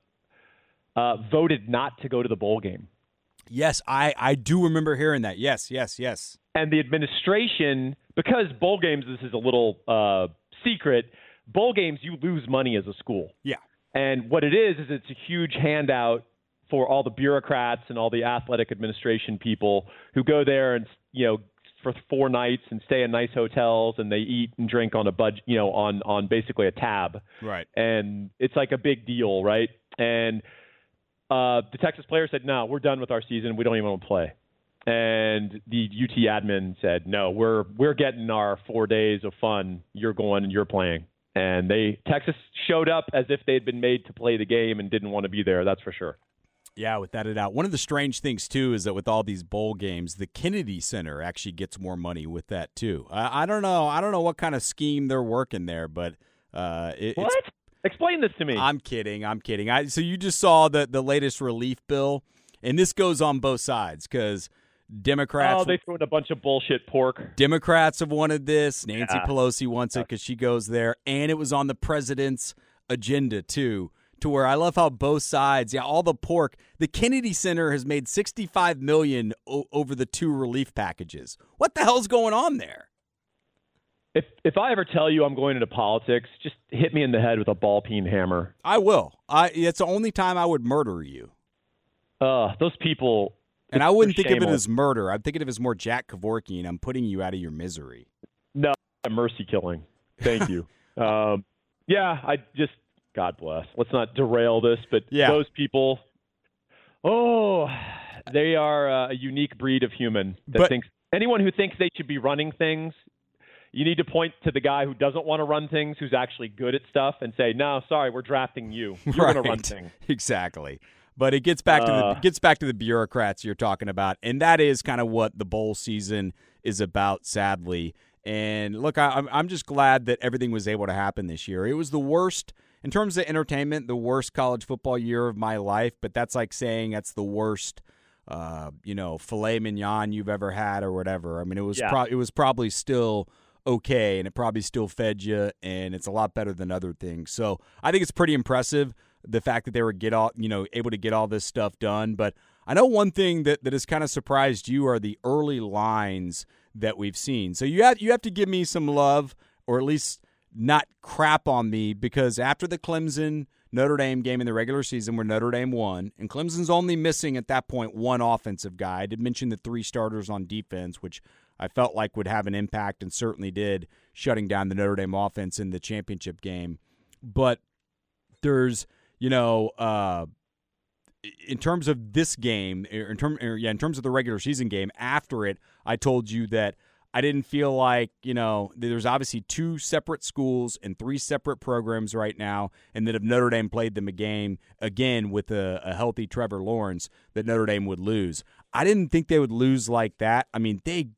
voted not to go to the bowl game. Yes, I do remember hearing that. Yes. And the administration, because bowl games, this is a little secret, bowl games, you lose money as a school. Yeah. And what it is it's a huge handout for all the bureaucrats and all the athletic administration people who go there and, for 4 nights and stay in nice hotels, and they eat and drink on a budget, on basically a tab. Right. And it's like a big deal, right? And the Texas players said, no, we're done with our season. We don't even want to play. And the UT admin said, no, we're getting our 4 days of fun. You're going and you're playing. And Texas showed up as if they'd been made to play the game and didn't want to be there. That's for sure. Yeah, without a doubt. One of the strange things, too, is that with all these bowl games, the Kennedy Center actually gets more money with that, too. I don't know. I don't know what kind of scheme they're working there, but what? Explain this to me. I'm kidding. So you just saw the latest relief bill, and this goes on both sides because Democrats. Oh, they threw in a bunch of bullshit pork. Democrats have wanted this. Nancy Pelosi wants it because she goes there, and it was on the president's agenda, too. To where I love how both sides, all the pork. The Kennedy Center has made $65 million over the 2 relief packages. What the hell's going on there? If I ever tell you I'm going into politics, just hit me in the head with a ball peen hammer. I will. It's the only time I would murder you. Those people. And I wouldn't think of it as murder. I'm thinking of it as more Jack Kevorkian. I'm putting you out of your misery. No, mercy killing. Thank you. God bless. Let's not derail this, but those people, they are a unique breed of human that thinks anyone who thinks they should be running things, you need to point to the guy who doesn't want to run things, who's actually good at stuff, and say, no, sorry, we're drafting you. You're going to run things. Exactly. But it gets back to the bureaucrats you're talking about, and that is kind of what the bowl season is about, sadly. And look, I'm just glad that everything was able to happen this year. It was the worst. In terms of entertainment, the worst college football year of my life, but that's like saying that's the worst, filet mignon you've ever had or whatever. I mean, it was probably still okay, and it probably still fed you, and it's a lot better than other things. So I think it's pretty impressive, the fact that they were able to get all this stuff done. But I know one thing that has kind of surprised you are the early lines that we've seen. So you have to give me some love, or at least not crap on me, because after the Clemson Notre Dame game in the regular season where Notre Dame won, and Clemson's only missing at that point one offensive guy. I did mention the 3 starters on defense, which I felt like would have an impact and certainly did, shutting down the Notre Dame offense in the championship game. But there's, in terms of this game, in terms of the regular season game, after it, I told you that I didn't feel like, there's obviously 2 separate schools and 3 separate programs right now, and that if Notre Dame played them a game again with a healthy Trevor Lawrence, that Notre Dame would lose. I didn't think they would lose like that. I mean, that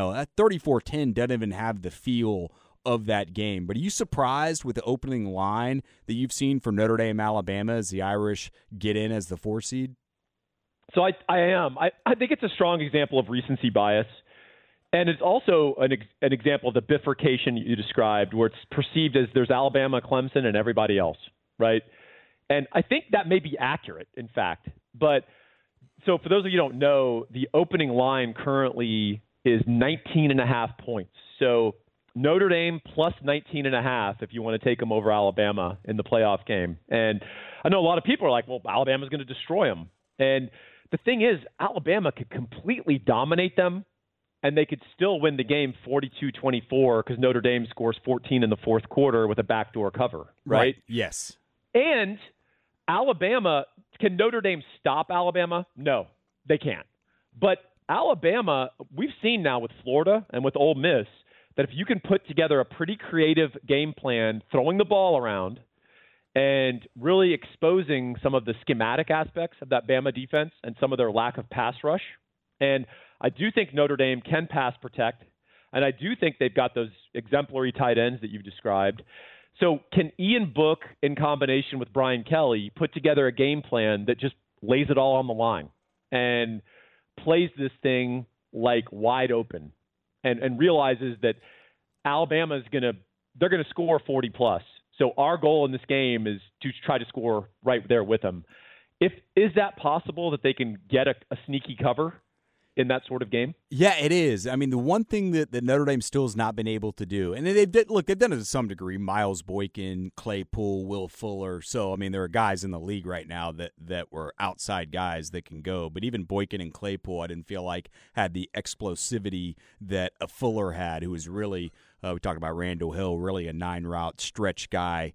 34-10 doesn't even have the feel of that game. But are you surprised with the opening line that you've seen for Notre Dame, Alabama, as the Irish get in as the 4 seed? So I am. I think it's a strong example of recency bias. And it's also an example of the bifurcation you described, where it's perceived as there's Alabama, Clemson, and everybody else, right? And I think that may be accurate, in fact. But so for those of you who don't know, the opening line currently is 19.5 points. So Notre Dame plus 19.5 if you want to take them over Alabama in the playoff game. And I know a lot of people are like, well, Alabama's going to destroy them. And the thing is, Alabama could completely dominate them, and they could still win the game 42-24 because Notre Dame scores 14 in the fourth quarter with a backdoor cover, right? Yes. And Alabama, can Notre Dame stop Alabama? No, they can't. But Alabama, we've seen now with Florida and with Ole Miss that if you can put together a pretty creative game plan, throwing the ball around and really exposing some of the schematic aspects of that Bama defense and some of their lack of pass rush. And I do think Notre Dame can pass protect, and I do think they've got those exemplary tight ends that you've described. So can Ian Book, in combination with Brian Kelly, put together a game plan that just lays it all on the line and plays this thing like wide open and realizes that Alabama's they're going to score 40 plus. So our goal in this game is to try to score right there with them. Is that possible that they can get a sneaky cover in that sort of game? Yeah, it is. I mean, the one thing that Notre Dame still has not been able to do, and they've done it to some degree, Miles Boykin, Claypool, Will Fuller. So, I mean, there are guys in the league right now that were outside guys that can go. But even Boykin and Claypool, I didn't feel like had the explosivity that a Fuller had, who was really, we talk about Randall Hill, really a 9-route stretch guy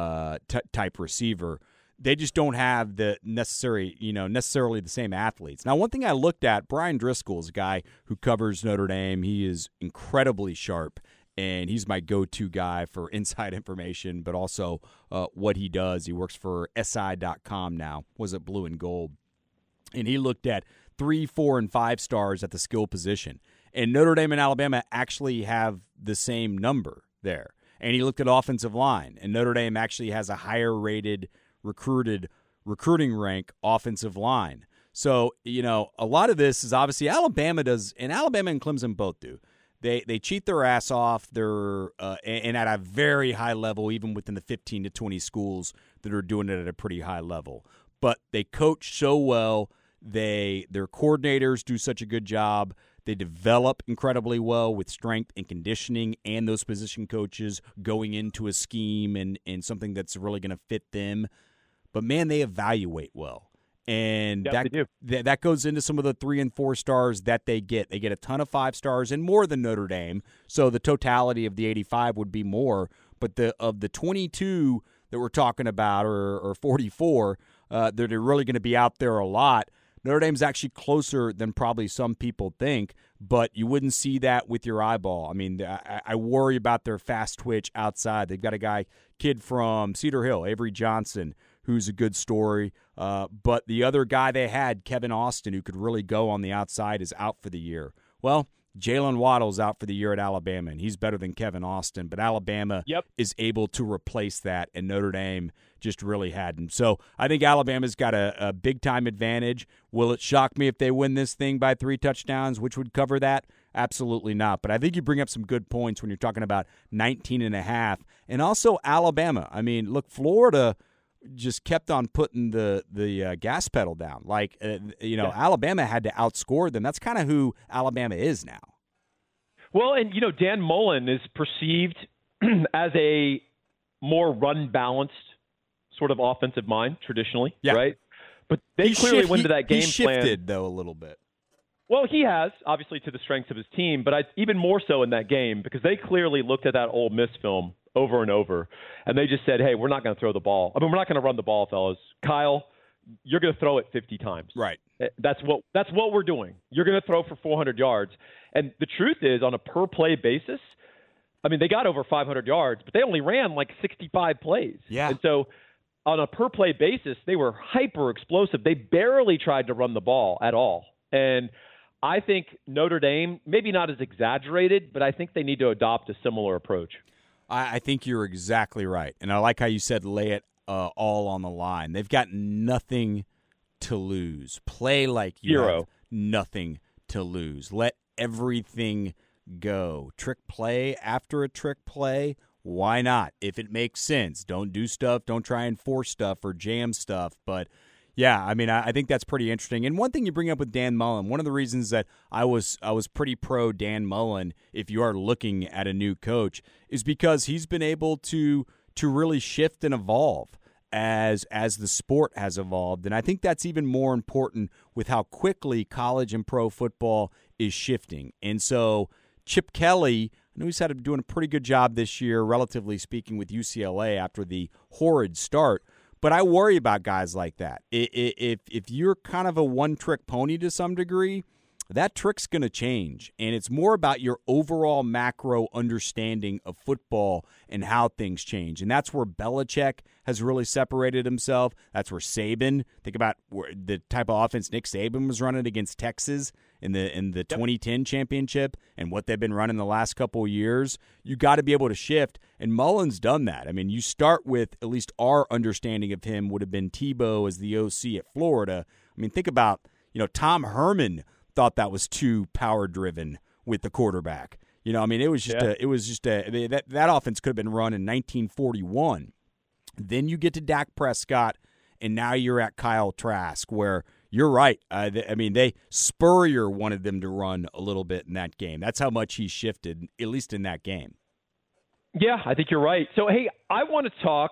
type receiver. They just don't have the necessarily the same athletes. Now, one thing I looked at, Brian Driscoll is a guy who covers Notre Dame. He is incredibly sharp, and he's my go-to guy for inside information, but also what he does. He works for SI.com now, was it Blue and Gold. And he looked at 3, 4, and 5 stars at the skill position. And Notre Dame and Alabama actually have the same number there. And he looked at offensive line, and Notre Dame actually has a higher-rated recruiting rank offensive line. So, a lot of this is obviously Alabama does, and Alabama and Clemson both do. They cheat their ass off. They're and at a very high level, even within the 15 to 20 schools that are doing it at a pretty high level. But they coach so well. Their coordinators do such a good job. They develop incredibly well with strength and conditioning and those position coaches going into a scheme and something that's really going to fit them. But, man, they evaluate well. And that goes into some of the 3 and 4 stars that they get. They get a ton of 5 stars and more than Notre Dame. So the totality of the 85 would be more. But of the 22 that we're talking about, or 44, that are really going to be out there a lot, Notre Dame's actually closer than probably some people think, but you wouldn't see that with your eyeball. I mean, I worry about their fast twitch outside. They've got a kid from Cedar Hill, Avery Johnson, who's a good story. But the other guy they had, Kevin Austin, who could really go on the outside, is out for the year. Well, Jalen Waddle's out for the year at Alabama, and he's better than Kevin Austin. But Alabama is able to replace that, and Notre Dame just really hadn't. So I think Alabama's got a big-time advantage. Will it shock me if they win this thing by 3 touchdowns, which would cover that? Absolutely not. But I think you bring up some good points when you're talking about 19.5. And also Alabama. I mean, look, Florida just kept on putting the gas pedal down. Alabama had to outscore them. That's kind of who Alabama is now. Well, and, Dan Mullen is perceived as a more run-balanced sort of offensive mind traditionally, Yeah. right? But they clearly went into that game he shifted, plan. though, a little bit. Well, he has, obviously, to the strengths of his team, but even more so in that game because they clearly looked at that Ole Miss film over and over, and they just said, hey, we're not going to throw the ball. I mean, we're not going to run the ball, fellas. Kyle, you're going to throw it 50 times. Right. That's what we're doing. You're going to throw for 400 yards. And the truth is, on a per-play basis, I mean, they got over 500 yards, but they only ran like 65 plays. Yeah. And so on a per-play basis, they were hyper-explosive. They barely tried to run the ball at all. And I think Notre Dame, maybe not as exaggerated, but I think they need to adopt a similar approach. I think you're exactly right. And I like how you said lay it all on the line. They've got nothing to lose. Play like you have nothing to lose. Let everything go. Trick play after a trick play, why not? If it makes sense. Don't do stuff. Don't try and force stuff or jam stuff. But yeah, I mean, I think that's pretty interesting. And one thing you bring up with Dan Mullen, one of the reasons that I was pretty pro Dan Mullen, if you are looking at a new coach, is because he's been able to really shift and evolve as the sport has evolved. And I think that's even more important with how quickly college and pro football is shifting. And so Chip Kelly, I know he's doing a pretty good job this year, relatively speaking, with UCLA after the horrid start. But I worry about guys like that. If you're kind of a one-trick pony to some degree, that trick's going to change. And it's more about your overall macro understanding of football and how things change. And that's where Belichick has really separated himself. That's where Saban, think about the type of offense Nick Saban was running against Texas in the 2010 championship and what they've been running the last couple of years. You got to be able to shift, and Mullen's done that. I mean, you start with, at least our understanding of him would have been Tebow as the OC at Florida. I mean, think about, Tom Herman thought that was too power-driven with the quarterback. I mean, it was just that offense could have been run in 1941. Then you get to Dak Prescott, and now you're at Kyle Trask, where you're right. Spurrier wanted them to run a little bit in that game. That's how much he shifted, at least in that game. Yeah, I think you're right. So, hey, I want to talk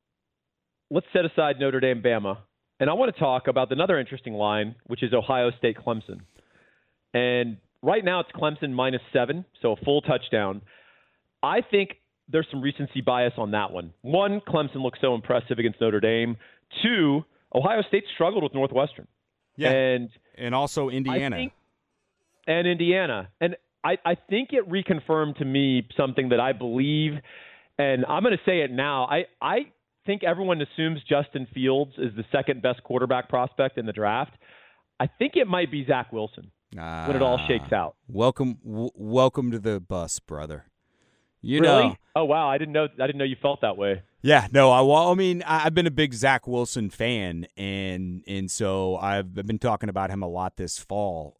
– let's set aside Notre Dame, Bama, and I want to talk about another interesting line, which is Ohio State, Clemson. And right now it's Clemson -7, so a full touchdown. I think there's some recency bias on that one. One, Clemson looks so impressive against Notre Dame. Two, Ohio State struggled with Northwestern. Yeah, and also Indiana. And Indiana. And I think it reconfirmed to me something that I believe, and I'm going to say it now. I think everyone assumes Justin Fields is the second best quarterback prospect in the draft. I think it might be Zach Wilson when it all shakes out. Welcome to the bus, brother. Really? Oh wow, I didn't know you felt that way. Yeah, no, I've been a big Zach Wilson fan, and so I've been talking about him a lot this fall.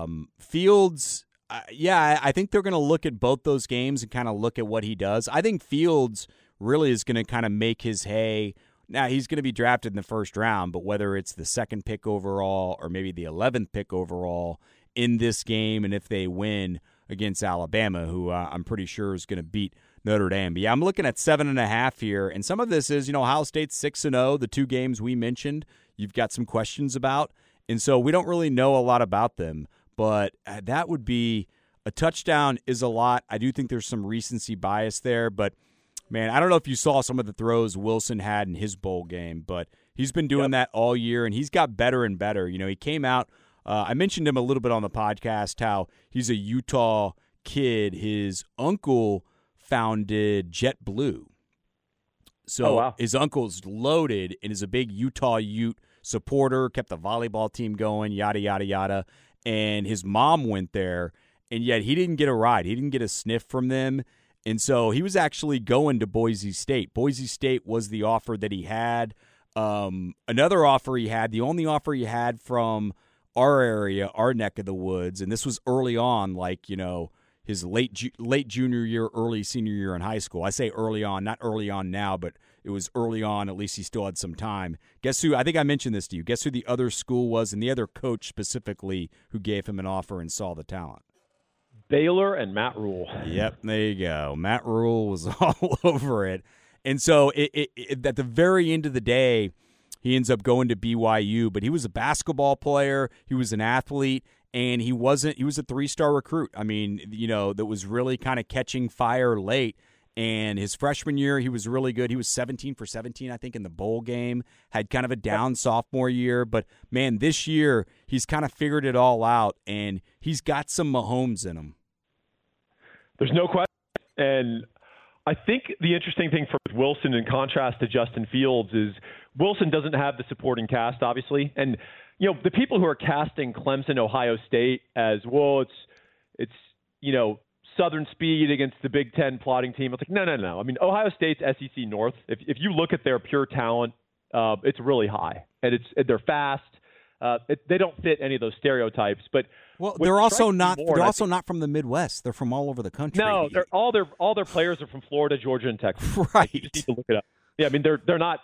Fields, I think they're going to look at both those games and kind of look at what he does. I think Fields really is going to kind of make his hay. Now, he's going to be drafted in the first round, but whether it's the second pick overall or maybe the 11th pick overall in this game, and if they win against Alabama, who I'm pretty sure is going to beat Notre Dame. But yeah, I'm looking at 7.5 here, and some of this is, Ohio State's 6-0, the two games we mentioned, you've got some questions about, and so we don't really know a lot about them, but that would be a touchdown is a lot. I do think there's some recency bias there, but man, I don't know if you saw some of the throws Wilson had in his bowl game, but he's been doing that all year, and he's got better and better. He came out, I mentioned him a little bit on the podcast, how he's a Utah kid. His uncle founded JetBlue. So his uncle's loaded and is a big Utah Ute supporter, kept the volleyball team going, yada, yada, yada. And his mom went there, and yet he didn't get a ride. He didn't get a sniff from them. And so he was actually going to Boise State. Boise State was the offer that he had. Another offer he had, the only offer he had from our area, our neck of the woods, and this was early on, like, his late junior year, early senior year in high school. I say early on, not early on now, but it was early on. At least he still had some time. Guess who? I think I mentioned this to you. Guess who the other school was, and the other coach specifically who gave him an offer and saw the talent? Baylor and Matt Rule. Yep, there you go. Matt Rule was all over it. And so at the very end of the day, he ends up going to BYU, but he was a basketball player, he was an athlete, and he was a 3-star recruit. I mean, that was really kind of catching fire late. And his freshman year, he was really good. He was 17 for 17, I think, in the bowl game. Had kind of a down sophomore year. But, man, this year, he's kind of figured it all out, and he's got some Mahomes in him. There's no question. And I think the interesting thing for Wilson, in contrast to Justin Fields, is Wilson doesn't have the supporting cast, obviously. And, the people who are casting Clemson, Ohio State as, well, it's Southern speed against the Big Ten plotting team. It's like, no. I mean, Ohio State's SEC North. If you look at their pure talent, it's really high, and they're fast. They don't fit any of those stereotypes. But they're also not. They're also not from the Midwest. They're from all over the country. No, all their players are from Florida, Georgia, and Texas. Right. You just need to look it up. Yeah, I mean, they're not.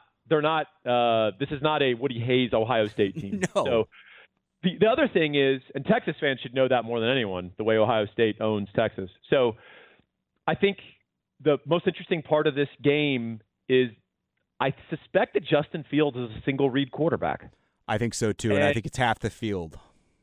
This is not a Woody Hayes Ohio State team. No. So, the other thing is, and Texas fans should know that more than anyone, the way Ohio State owns Texas. So I think the most interesting part of this game is I suspect that Justin Fields is a single-read quarterback. I think so, too, and I think it's half the field.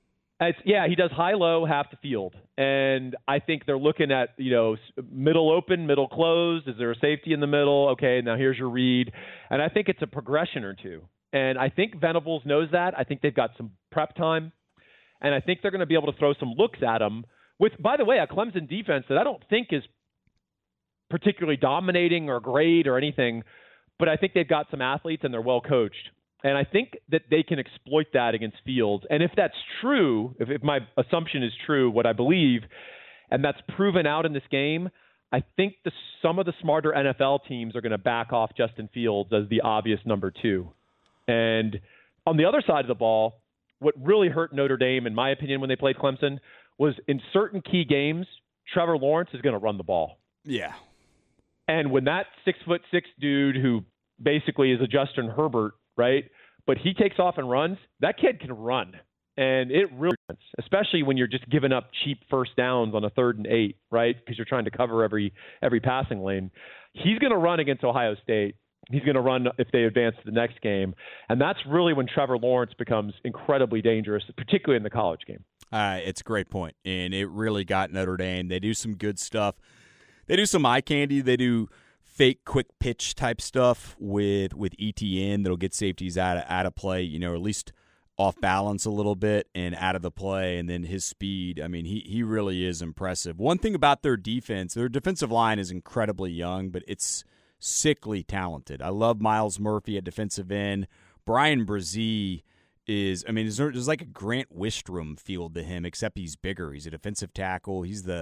He does high-low, half the field. And I think they're looking at, middle open, middle closed. Is there a safety in the middle? Okay, now here's your read. And I think it's a progression or two. And I think Venables knows that. I think they've got some prep time. And I think they're going to be able to throw some looks at him with, by the way, a Clemson defense that I don't think is particularly dominating or great or anything, but I think they've got some athletes and they're well coached. And I think that they can exploit that against Fields. And if that's true, if my assumption is true, what I believe, and that's proven out in this game, I think some of the smarter NFL teams are going to back off Justin Fields as the obvious number 2. And on the other side of the ball, what really hurt Notre Dame, in my opinion, when they played Clemson, was in certain key games, Trevor Lawrence is going to run the ball. Yeah. And when that 6'6" dude who basically is a Justin Herbert, right, but he takes off and runs, that kid can run. And it really, especially when you're just giving up cheap first downs on a 3rd and 8, right, because you're trying to cover every passing lane. He's going to run against Ohio State. He's going to run if they advance to the next game. And that's really when Trevor Lawrence becomes incredibly dangerous, particularly in the college game. It's a great point, and it really got Notre Dame. They do some good stuff. They do some eye candy. They do fake quick pitch type stuff with ETN that'll get safeties out of play, at least off balance a little bit and out of the play. And then his speed, I mean, he really is impressive. One thing about their defense, their defensive line is incredibly young, but it's sickly talented. I love Miles Murphy at defensive end. Brian Brzee there's like a Grant Wistrom feel to him, except he's bigger. He's a defensive tackle. He's the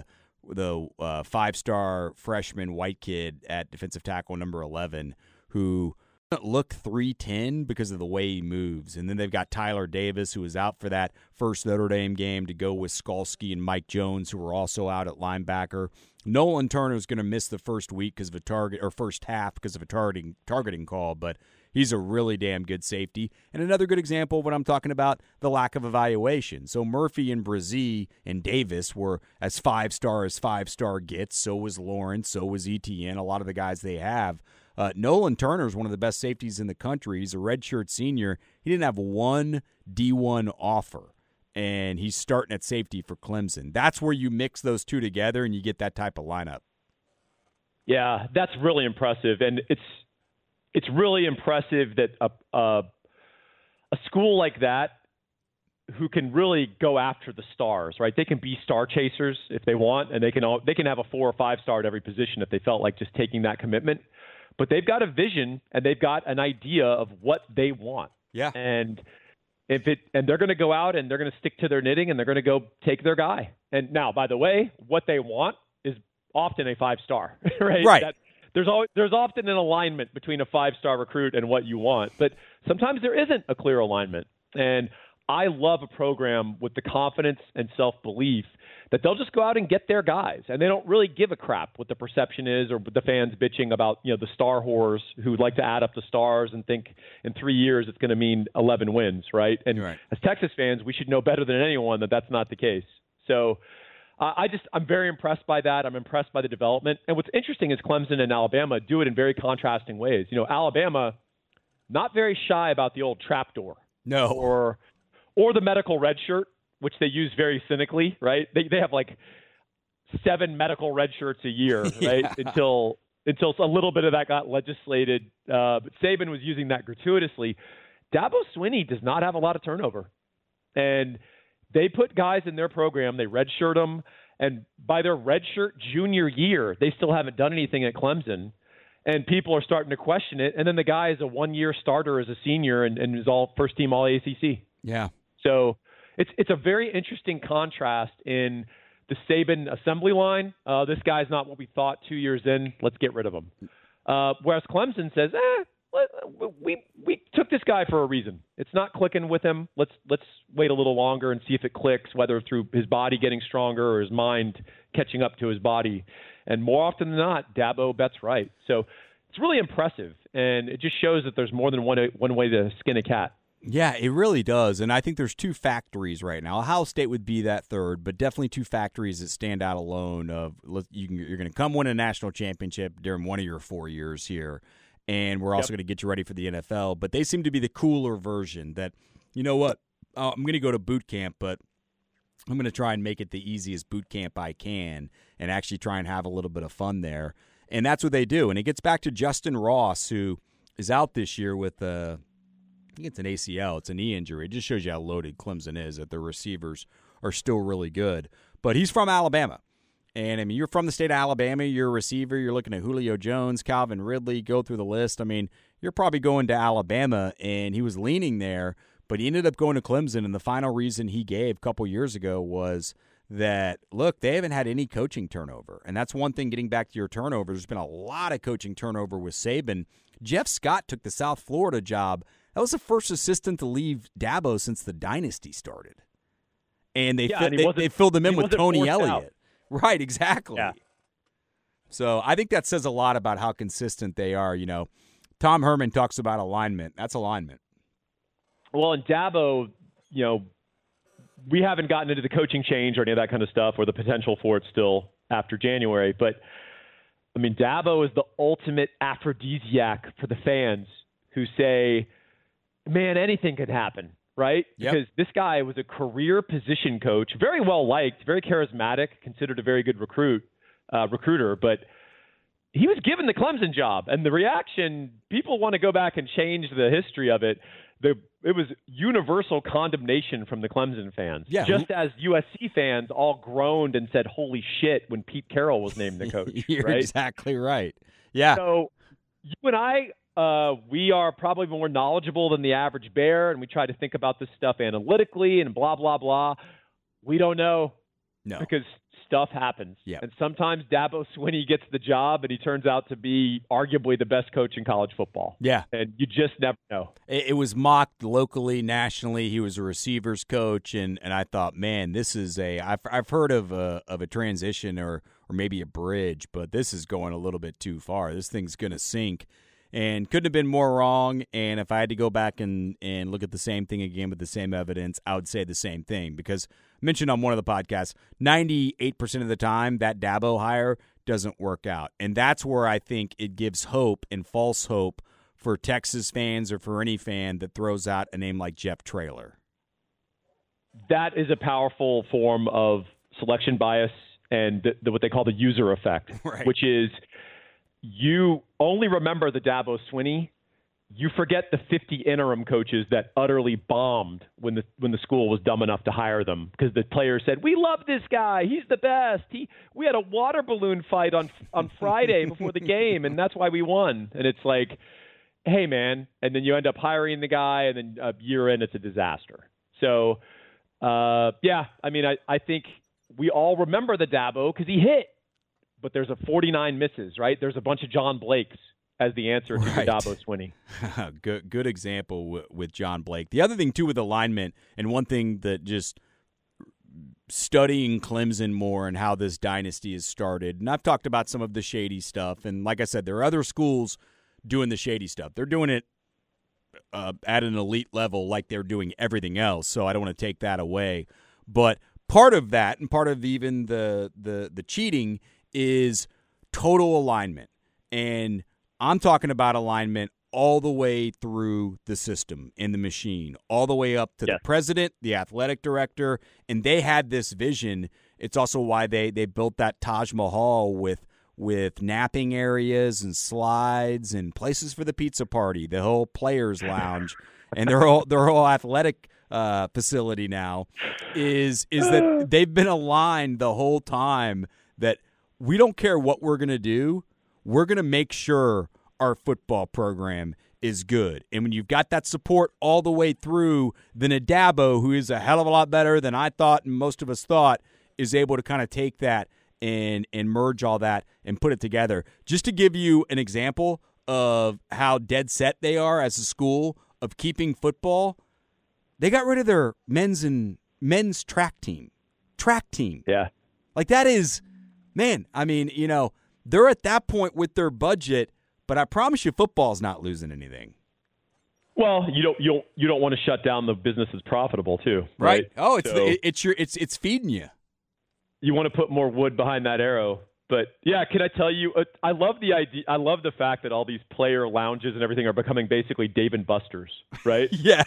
5-star freshman white kid at defensive tackle number 11 who doesn't look 310 because of the way he moves. And then they've got Tyler Davis, who was out for that first Notre Dame game, to go with Skalski and Mike Jones, who were also out at linebacker. Nolan Turner is going to miss the first week because of first half because of a targeting call, but he's a really damn good safety. And another good example of what I'm talking about, the lack of evaluation. So Murphy and Brzee and Davis were as 5-star gets. So was Lawrence. So was ETN. A lot of the guys they have. Nolan Turner is one of the best safeties in the country. He's a redshirt senior. He didn't have one D1 offer, and he's starting at safety for Clemson. That's where you mix those two together and you get that type of lineup. Yeah, that's really impressive. And it's really impressive that a school like that, who can really go after the stars, right? They can be star chasers if they want, and they can have a 4 or 5-star at every position if they felt like just taking that commitment. But they've got a vision and they've got an idea of what they want. Yeah. And they're going to go out and they're going to stick to their knitting and they're going to go take their guy. And now, by the way, what they want is often a 5-star, right? Right. There's often an alignment between a 5-star recruit and what you want, but sometimes there isn't a clear alignment. And I love a program with the confidence and self-belief that they'll just go out and get their guys, and they don't really give a crap what the perception is or the fans bitching about, the star whores who would like to add up the stars and think in 3 years it's going to mean 11 wins, right? And right. As Texas fans, we should know better than anyone that that's not the case. So I'm very impressed by that. I'm impressed by the development. And what's interesting is Clemson and Alabama do it in very contrasting ways. Alabama, not very shy about the old trapdoor. No. Or the medical red shirt, which they use very cynically, right? They have like 7 medical red shirts a year, right? Until a little bit of that got legislated. But Saban was using that gratuitously. Dabo Swinney does not have a lot of turnover. And they put guys in their program, they redshirt them, and by their redshirt junior year, they still haven't done anything at Clemson. And people are starting to question it. And then the guy is a 1-year starter as a senior and is all first team all ACC. Yeah. So it's a very interesting contrast in the Saban assembly line. This guy's not what we thought 2 years in. Let's get rid of him. Whereas Clemson says, we took this guy for a reason. It's not clicking with him. Let's wait a little longer and see if it clicks, whether through his body getting stronger or his mind catching up to his body. And more often than not, Dabo bets right. So it's really impressive, and it just shows that there's more than one way to skin a cat. Yeah, it really does. And I think there's 2 factories right now. Ohio State would be that third, but definitely 2 factories that stand out alone of you're going to come win a national championship during one of your 4 years here, and we're also going to get you ready for the NFL. But they seem to be the cooler version that, you know what, I'm going to go to boot camp, but I'm going to try and make it the easiest boot camp I can and actually try and have a little bit of fun there. And that's what they do. And it gets back to Justin Ross, who is out this year with I think it's an ACL. It's a knee injury. It just shows you how loaded Clemson is, that the receivers are still really good. But he's from Alabama. And, I mean, you're from the state of Alabama. You're a receiver. You're looking at Julio Jones, Calvin Ridley, go through the list. I mean, you're probably going to Alabama, and he was leaning there, but he ended up going to Clemson, and the final reason he gave a couple years ago was that, look, they haven't had any coaching turnover. And that's one thing, getting back to your turnover. There's been a lot of coaching turnover with Saban. Jeff Scott took the South Florida job. That was the first assistant to leave Dabo since the dynasty started. And they filled him in with Tony Elliott. Out. Right, exactly. Yeah. So I think that says a lot about how consistent they are. Tom Herman talks about alignment. That's alignment. Well, and Dabo, we haven't gotten into the coaching change or any of that kind of stuff or the potential for it still after January. But, I mean, Dabo is the ultimate aphrodisiac for the fans who say, man, anything could happen, right? Yep. Because this guy was a career position coach, very well liked, very charismatic, considered a very good recruiter, but he was given the Clemson job. And the reaction, people want to go back and change the history of it. It was universal condemnation from the Clemson fans, just as USC fans all groaned and said, holy shit, when Pete Carroll was named the coach. You're right? exactly right. Yeah. So you and I, we are probably more knowledgeable than the average bear, and we try to think about this stuff analytically and blah, blah, blah. We don't know. No. Because stuff happens. Yep. And sometimes Dabo Swinney gets the job, and he turns out to be arguably the best coach in college football. Yeah. And you just never know. It was mocked locally, nationally. He was a receivers coach, and I thought, man, this is I've heard of a transition or maybe a bridge, but this is going a little bit too far. This thing's going to sink. And couldn't have been more wrong. And if I had to go back and look at the same thing again with the same evidence, I would say the same thing. Because I mentioned on one of the podcasts, 98% of the time that Dabo hire doesn't work out. And that's where I think it gives hope and false hope for Texas fans or for any fan that throws out a name like Jeff Traylor. That is a powerful form of selection bias and what they call the user effect, right. Which is you only remember the Dabo Swinney. You forget the 50 interim coaches that utterly bombed when the school was dumb enough to hire them because the players said, we love this guy. He's the best. We had a water balloon fight on Friday before the game, and that's why we won. And it's like, hey, man. And then you end up hiring the guy, and then a year in, it's a disaster. So, I mean, I think we all remember the Dabo because he hit. But there's a 49 misses, right? There's a bunch of John Blakes as the answer to the Dabo Swinney. Good example with John Blake. The other thing, too, with alignment, and one thing that just studying Clemson more and how this dynasty has started, and I've talked about some of the shady stuff, and like I said, there are other schools doing the shady stuff. They're doing it at an elite level like they're doing everything else, so I don't want to take that away. But part of that, and part of even the cheating, is total alignment. And I'm talking about alignment all the way through the system in the machine, all the way up to the president, the athletic director, and they had this vision. It's also why they built that Taj Mahal with napping areas and slides and places for the pizza party, the whole players lounge, and their whole athletic facility now is that they've been aligned the whole time that we don't care what we're going to do. We're going to make sure our football program is good. And when you've got that support all the way through, then Adabo, who is a hell of a lot better than I thought and most of us thought, is able to kind of take that and merge all that and put it together. Just to give you an example of how dead set they are as a school of keeping football, they got rid of their men's track team. Yeah. Like that is, man, I mean, they're at that point with their budget, but I promise you football's not losing anything. Well, you don't want to shut down the business that's profitable too, right? Oh, it's feeding you. You want to put more wood behind that arrow. But yeah, can I tell you, I love the idea. I love the fact that all these player lounges and everything are becoming basically Dave and Buster's, right? Yeah.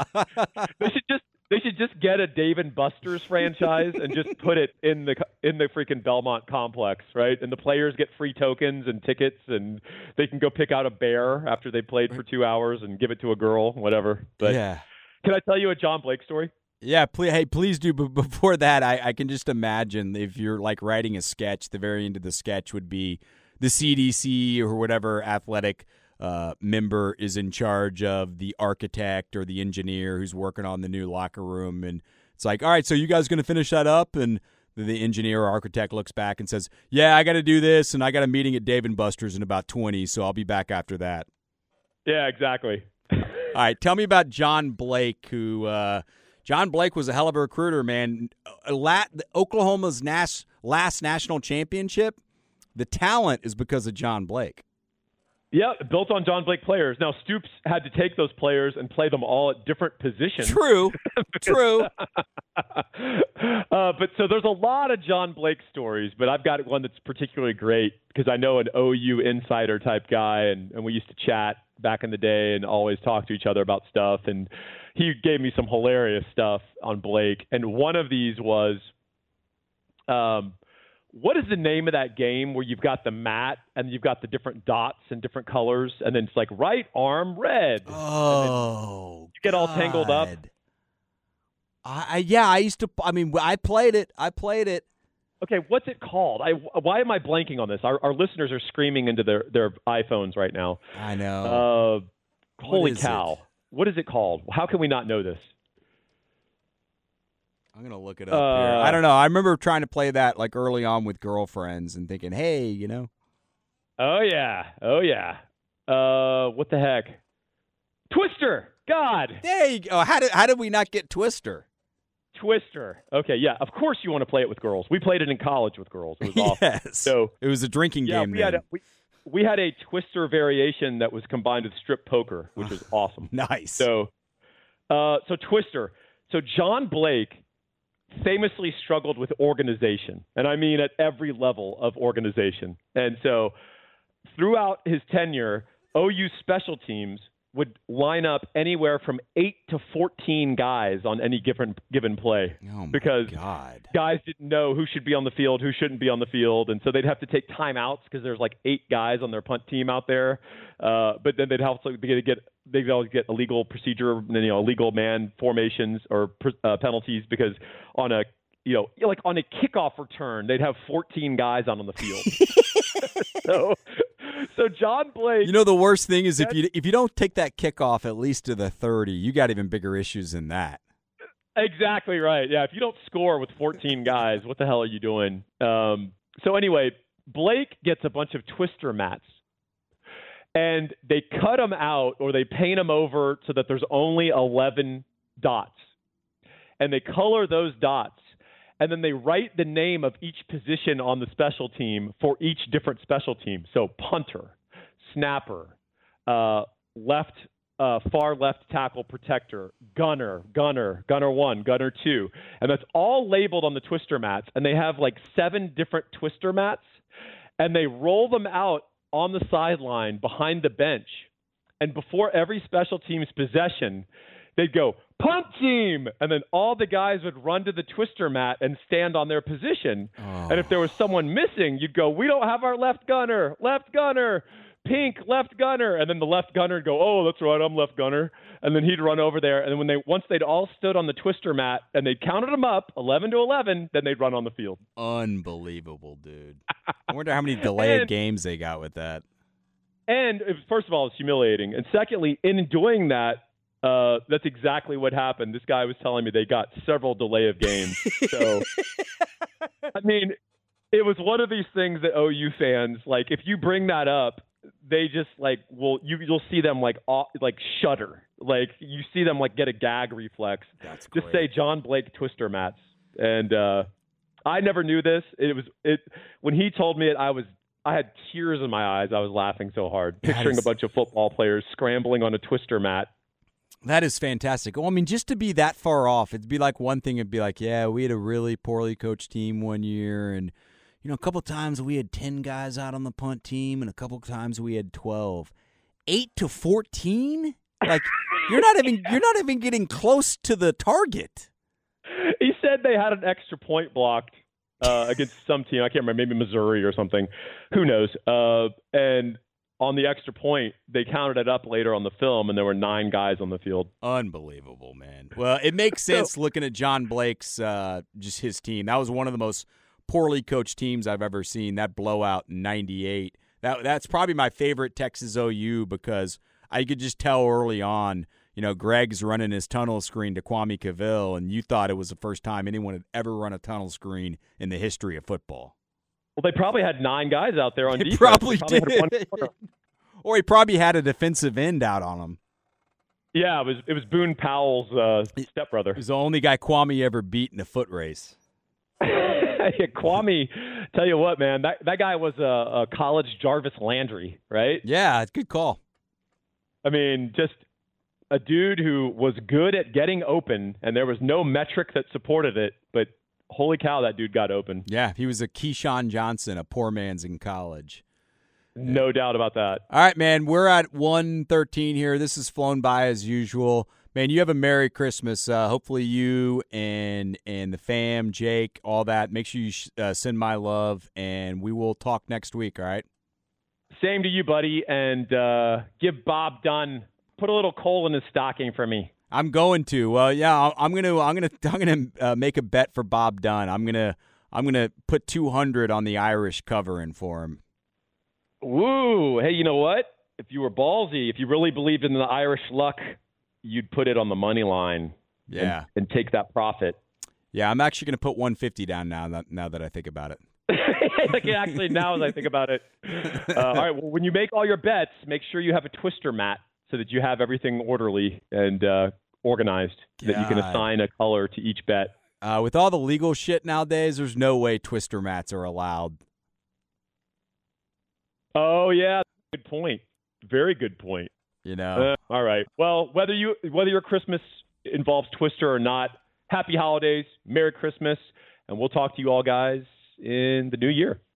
They should just get a Dave and Buster's franchise and just put it in the freaking Belmont complex, right? And the players get free tokens and tickets, and they can go pick out a bear after they played for 2 hours and give it to a girl, whatever. But yeah. Can I tell you a John Blake story? Yeah, please do. But before that, I can just imagine if you're like writing a sketch, the very end of the sketch would be the CDC or whatever athletic member is in charge of the architect or the engineer who's working on the new locker room. And it's like, all right, so you guys going to finish that up? And the engineer or architect looks back and says, yeah, I got to do this, and I got a meeting at Dave & Buster's in about 20, so I'll be back after that. Yeah, exactly. All right, tell me about John Blake, who John Blake was a hell of a recruiter, man. Oklahoma's last national championship, the talent is because of John Blake. Yeah, built on John Blake players. Now, Stoops had to take those players and play them all at different positions. True. But so there's a lot of John Blake stories, but I've got one that's particularly great because I know an OU insider type guy, and we used to chat back in the day and always talk to each other about stuff. And he gave me some hilarious stuff on Blake. And one of these was, what is the name of that game where you've got the mat and you've got the different dots and different colors, and then it's like right arm red? Oh, you get all tangled up. I used to. I mean, I played it. Okay, what's it called? Why am I blanking on this? Our listeners are screaming into their iPhones right now. I know. Holy cow! What is it called? How can we not know this? I'm going to look it up here. I don't know. I remember trying to play that like early on with girlfriends and thinking, hey, Oh, yeah. What the heck? Twister. God. There you go. How did we not get Twister? Twister. Okay, yeah. Of course you want to play it with girls. We played it in college with girls. It was awesome. Yes. So it was a drinking game then. We had a Twister variation that was combined with strip poker, which was awesome. Nice. So Twister. So John Blake famously struggled with organization, and I mean at every level of organization. And so throughout his tenure, OU special teams would line up anywhere from 8 to 14 guys on any given play. Oh my because God. Guys didn't know who should be on the field, who shouldn't be on the field, and so they'd have to take timeouts because there's like 8 guys on their punt team out there. But then they'd also get illegal procedure, illegal man formations or penalties because on a like on a kickoff return, they'd have 14 guys on the field. So John Blake. The worst thing is if you don't take that kickoff at least to the 30, you got even bigger issues than that. Exactly right. Yeah, if you don't score with 14 guys, what the hell are you doing? So anyway, Blake gets a bunch of Twister mats, and they cut them out or they paint them over so that there's only 11 dots, and they color those dots. And then they write the name of each position on the special team for each different special team. So punter, snapper, left far left tackle protector, gunner 1, gunner 2. And that's all labeled on the twister mats. And they have like 7 different twister mats. And they roll them out on the sideline behind the bench. And before every special teams possession, they'd go, punt team! And then all the guys would run to the twister mat and stand on their position. Oh. And if there was someone missing, you'd go, we don't have our left gunner, pink, left gunner. And then the left gunner would go, oh, that's right, I'm left gunner. And then he'd run over there. And then once they'd all stood on the twister mat and they'd counted them up, 11 to 11, then they'd run on the field. Unbelievable, dude. I wonder how many delayed games they got with that. And first of all, it's humiliating. And secondly, in doing that, that's exactly what happened. This guy was telling me they got several delay of games. So, I mean, it was one of these things that OU fans, like, if you bring that up, they just like you'll see them like shudder. Like you see them like get a gag reflex. That's just great. say John Blake twister mats. And I never knew this. It when he told me it, I had tears in my eyes. I was laughing so hard, picturing a bunch of football players scrambling on a twister mat. That is fantastic. Well, I mean, just to be that far off, it'd be like one thing. It'd be like, yeah, we had a really poorly coached team one year, and a couple of times we had 10 guys out on the punt team, and a couple of times we had 12. 8 to 14? Like you're not even getting close to the target. He said they had an extra point blocked against some team. I can't remember, maybe Missouri or something. Who knows? And on the extra point, they counted it up later on the film, and there were 9 guys on the field. Unbelievable, man. Well, it makes sense looking at John Blake's just his team. That was one of the most poorly coached teams I've ever seen. That blowout in '98. That's probably my favorite Texas OU because I could just tell early on, Greg's running his tunnel screen to Kwame Cavill, and you thought it was the first time anyone had ever run a tunnel screen in the history of football. Well, they probably had 9 guys out there on defense. Probably did. Or he probably had a defensive end out on him. Yeah, it was Boone Powell's stepbrother. He's the only guy Kwame ever beat in a foot race. Yeah, Kwame, tell you what, man, that guy was a college Jarvis Landry, right? Yeah, it's a good call. I mean, just a dude who was good at getting open, and there was no metric that supported it, but holy cow, that dude got open. Yeah, he was a Keyshawn Johnson, a poor man's in college. No doubt about that. All right, man, we're at 1:13 here. This has flown by as usual. Man, you have a Merry Christmas. Hopefully you and the fam, Jake, all that. Make sure you send my love, and we will talk next week, all right? Same to you, buddy, and give Bob Dunn, put a little coal in his stocking for me. I'm going to. Well, yeah, I'm gonna make a bet for Bob Dunn. I'm gonna put 200 on the Irish covering for him. Woo! Hey, you know what? If you were ballsy, if you really believed in the Irish luck, you'd put it on the money line. Yeah, and take that profit. Yeah, I'm actually going to put 150 down now that I think about it. Actually, now as I think about it. All right, well, when you make all your bets, make sure you have a twister mat so that you have everything orderly and organized, so that you can assign a color to each bet. With all the legal shit nowadays, there's no way twister mats are allowed. Oh, yeah. Good point. Very good point. All right. Well, whether your Christmas involves Twister or not, happy holidays, Merry Christmas, and we'll talk to you all guys in the new year.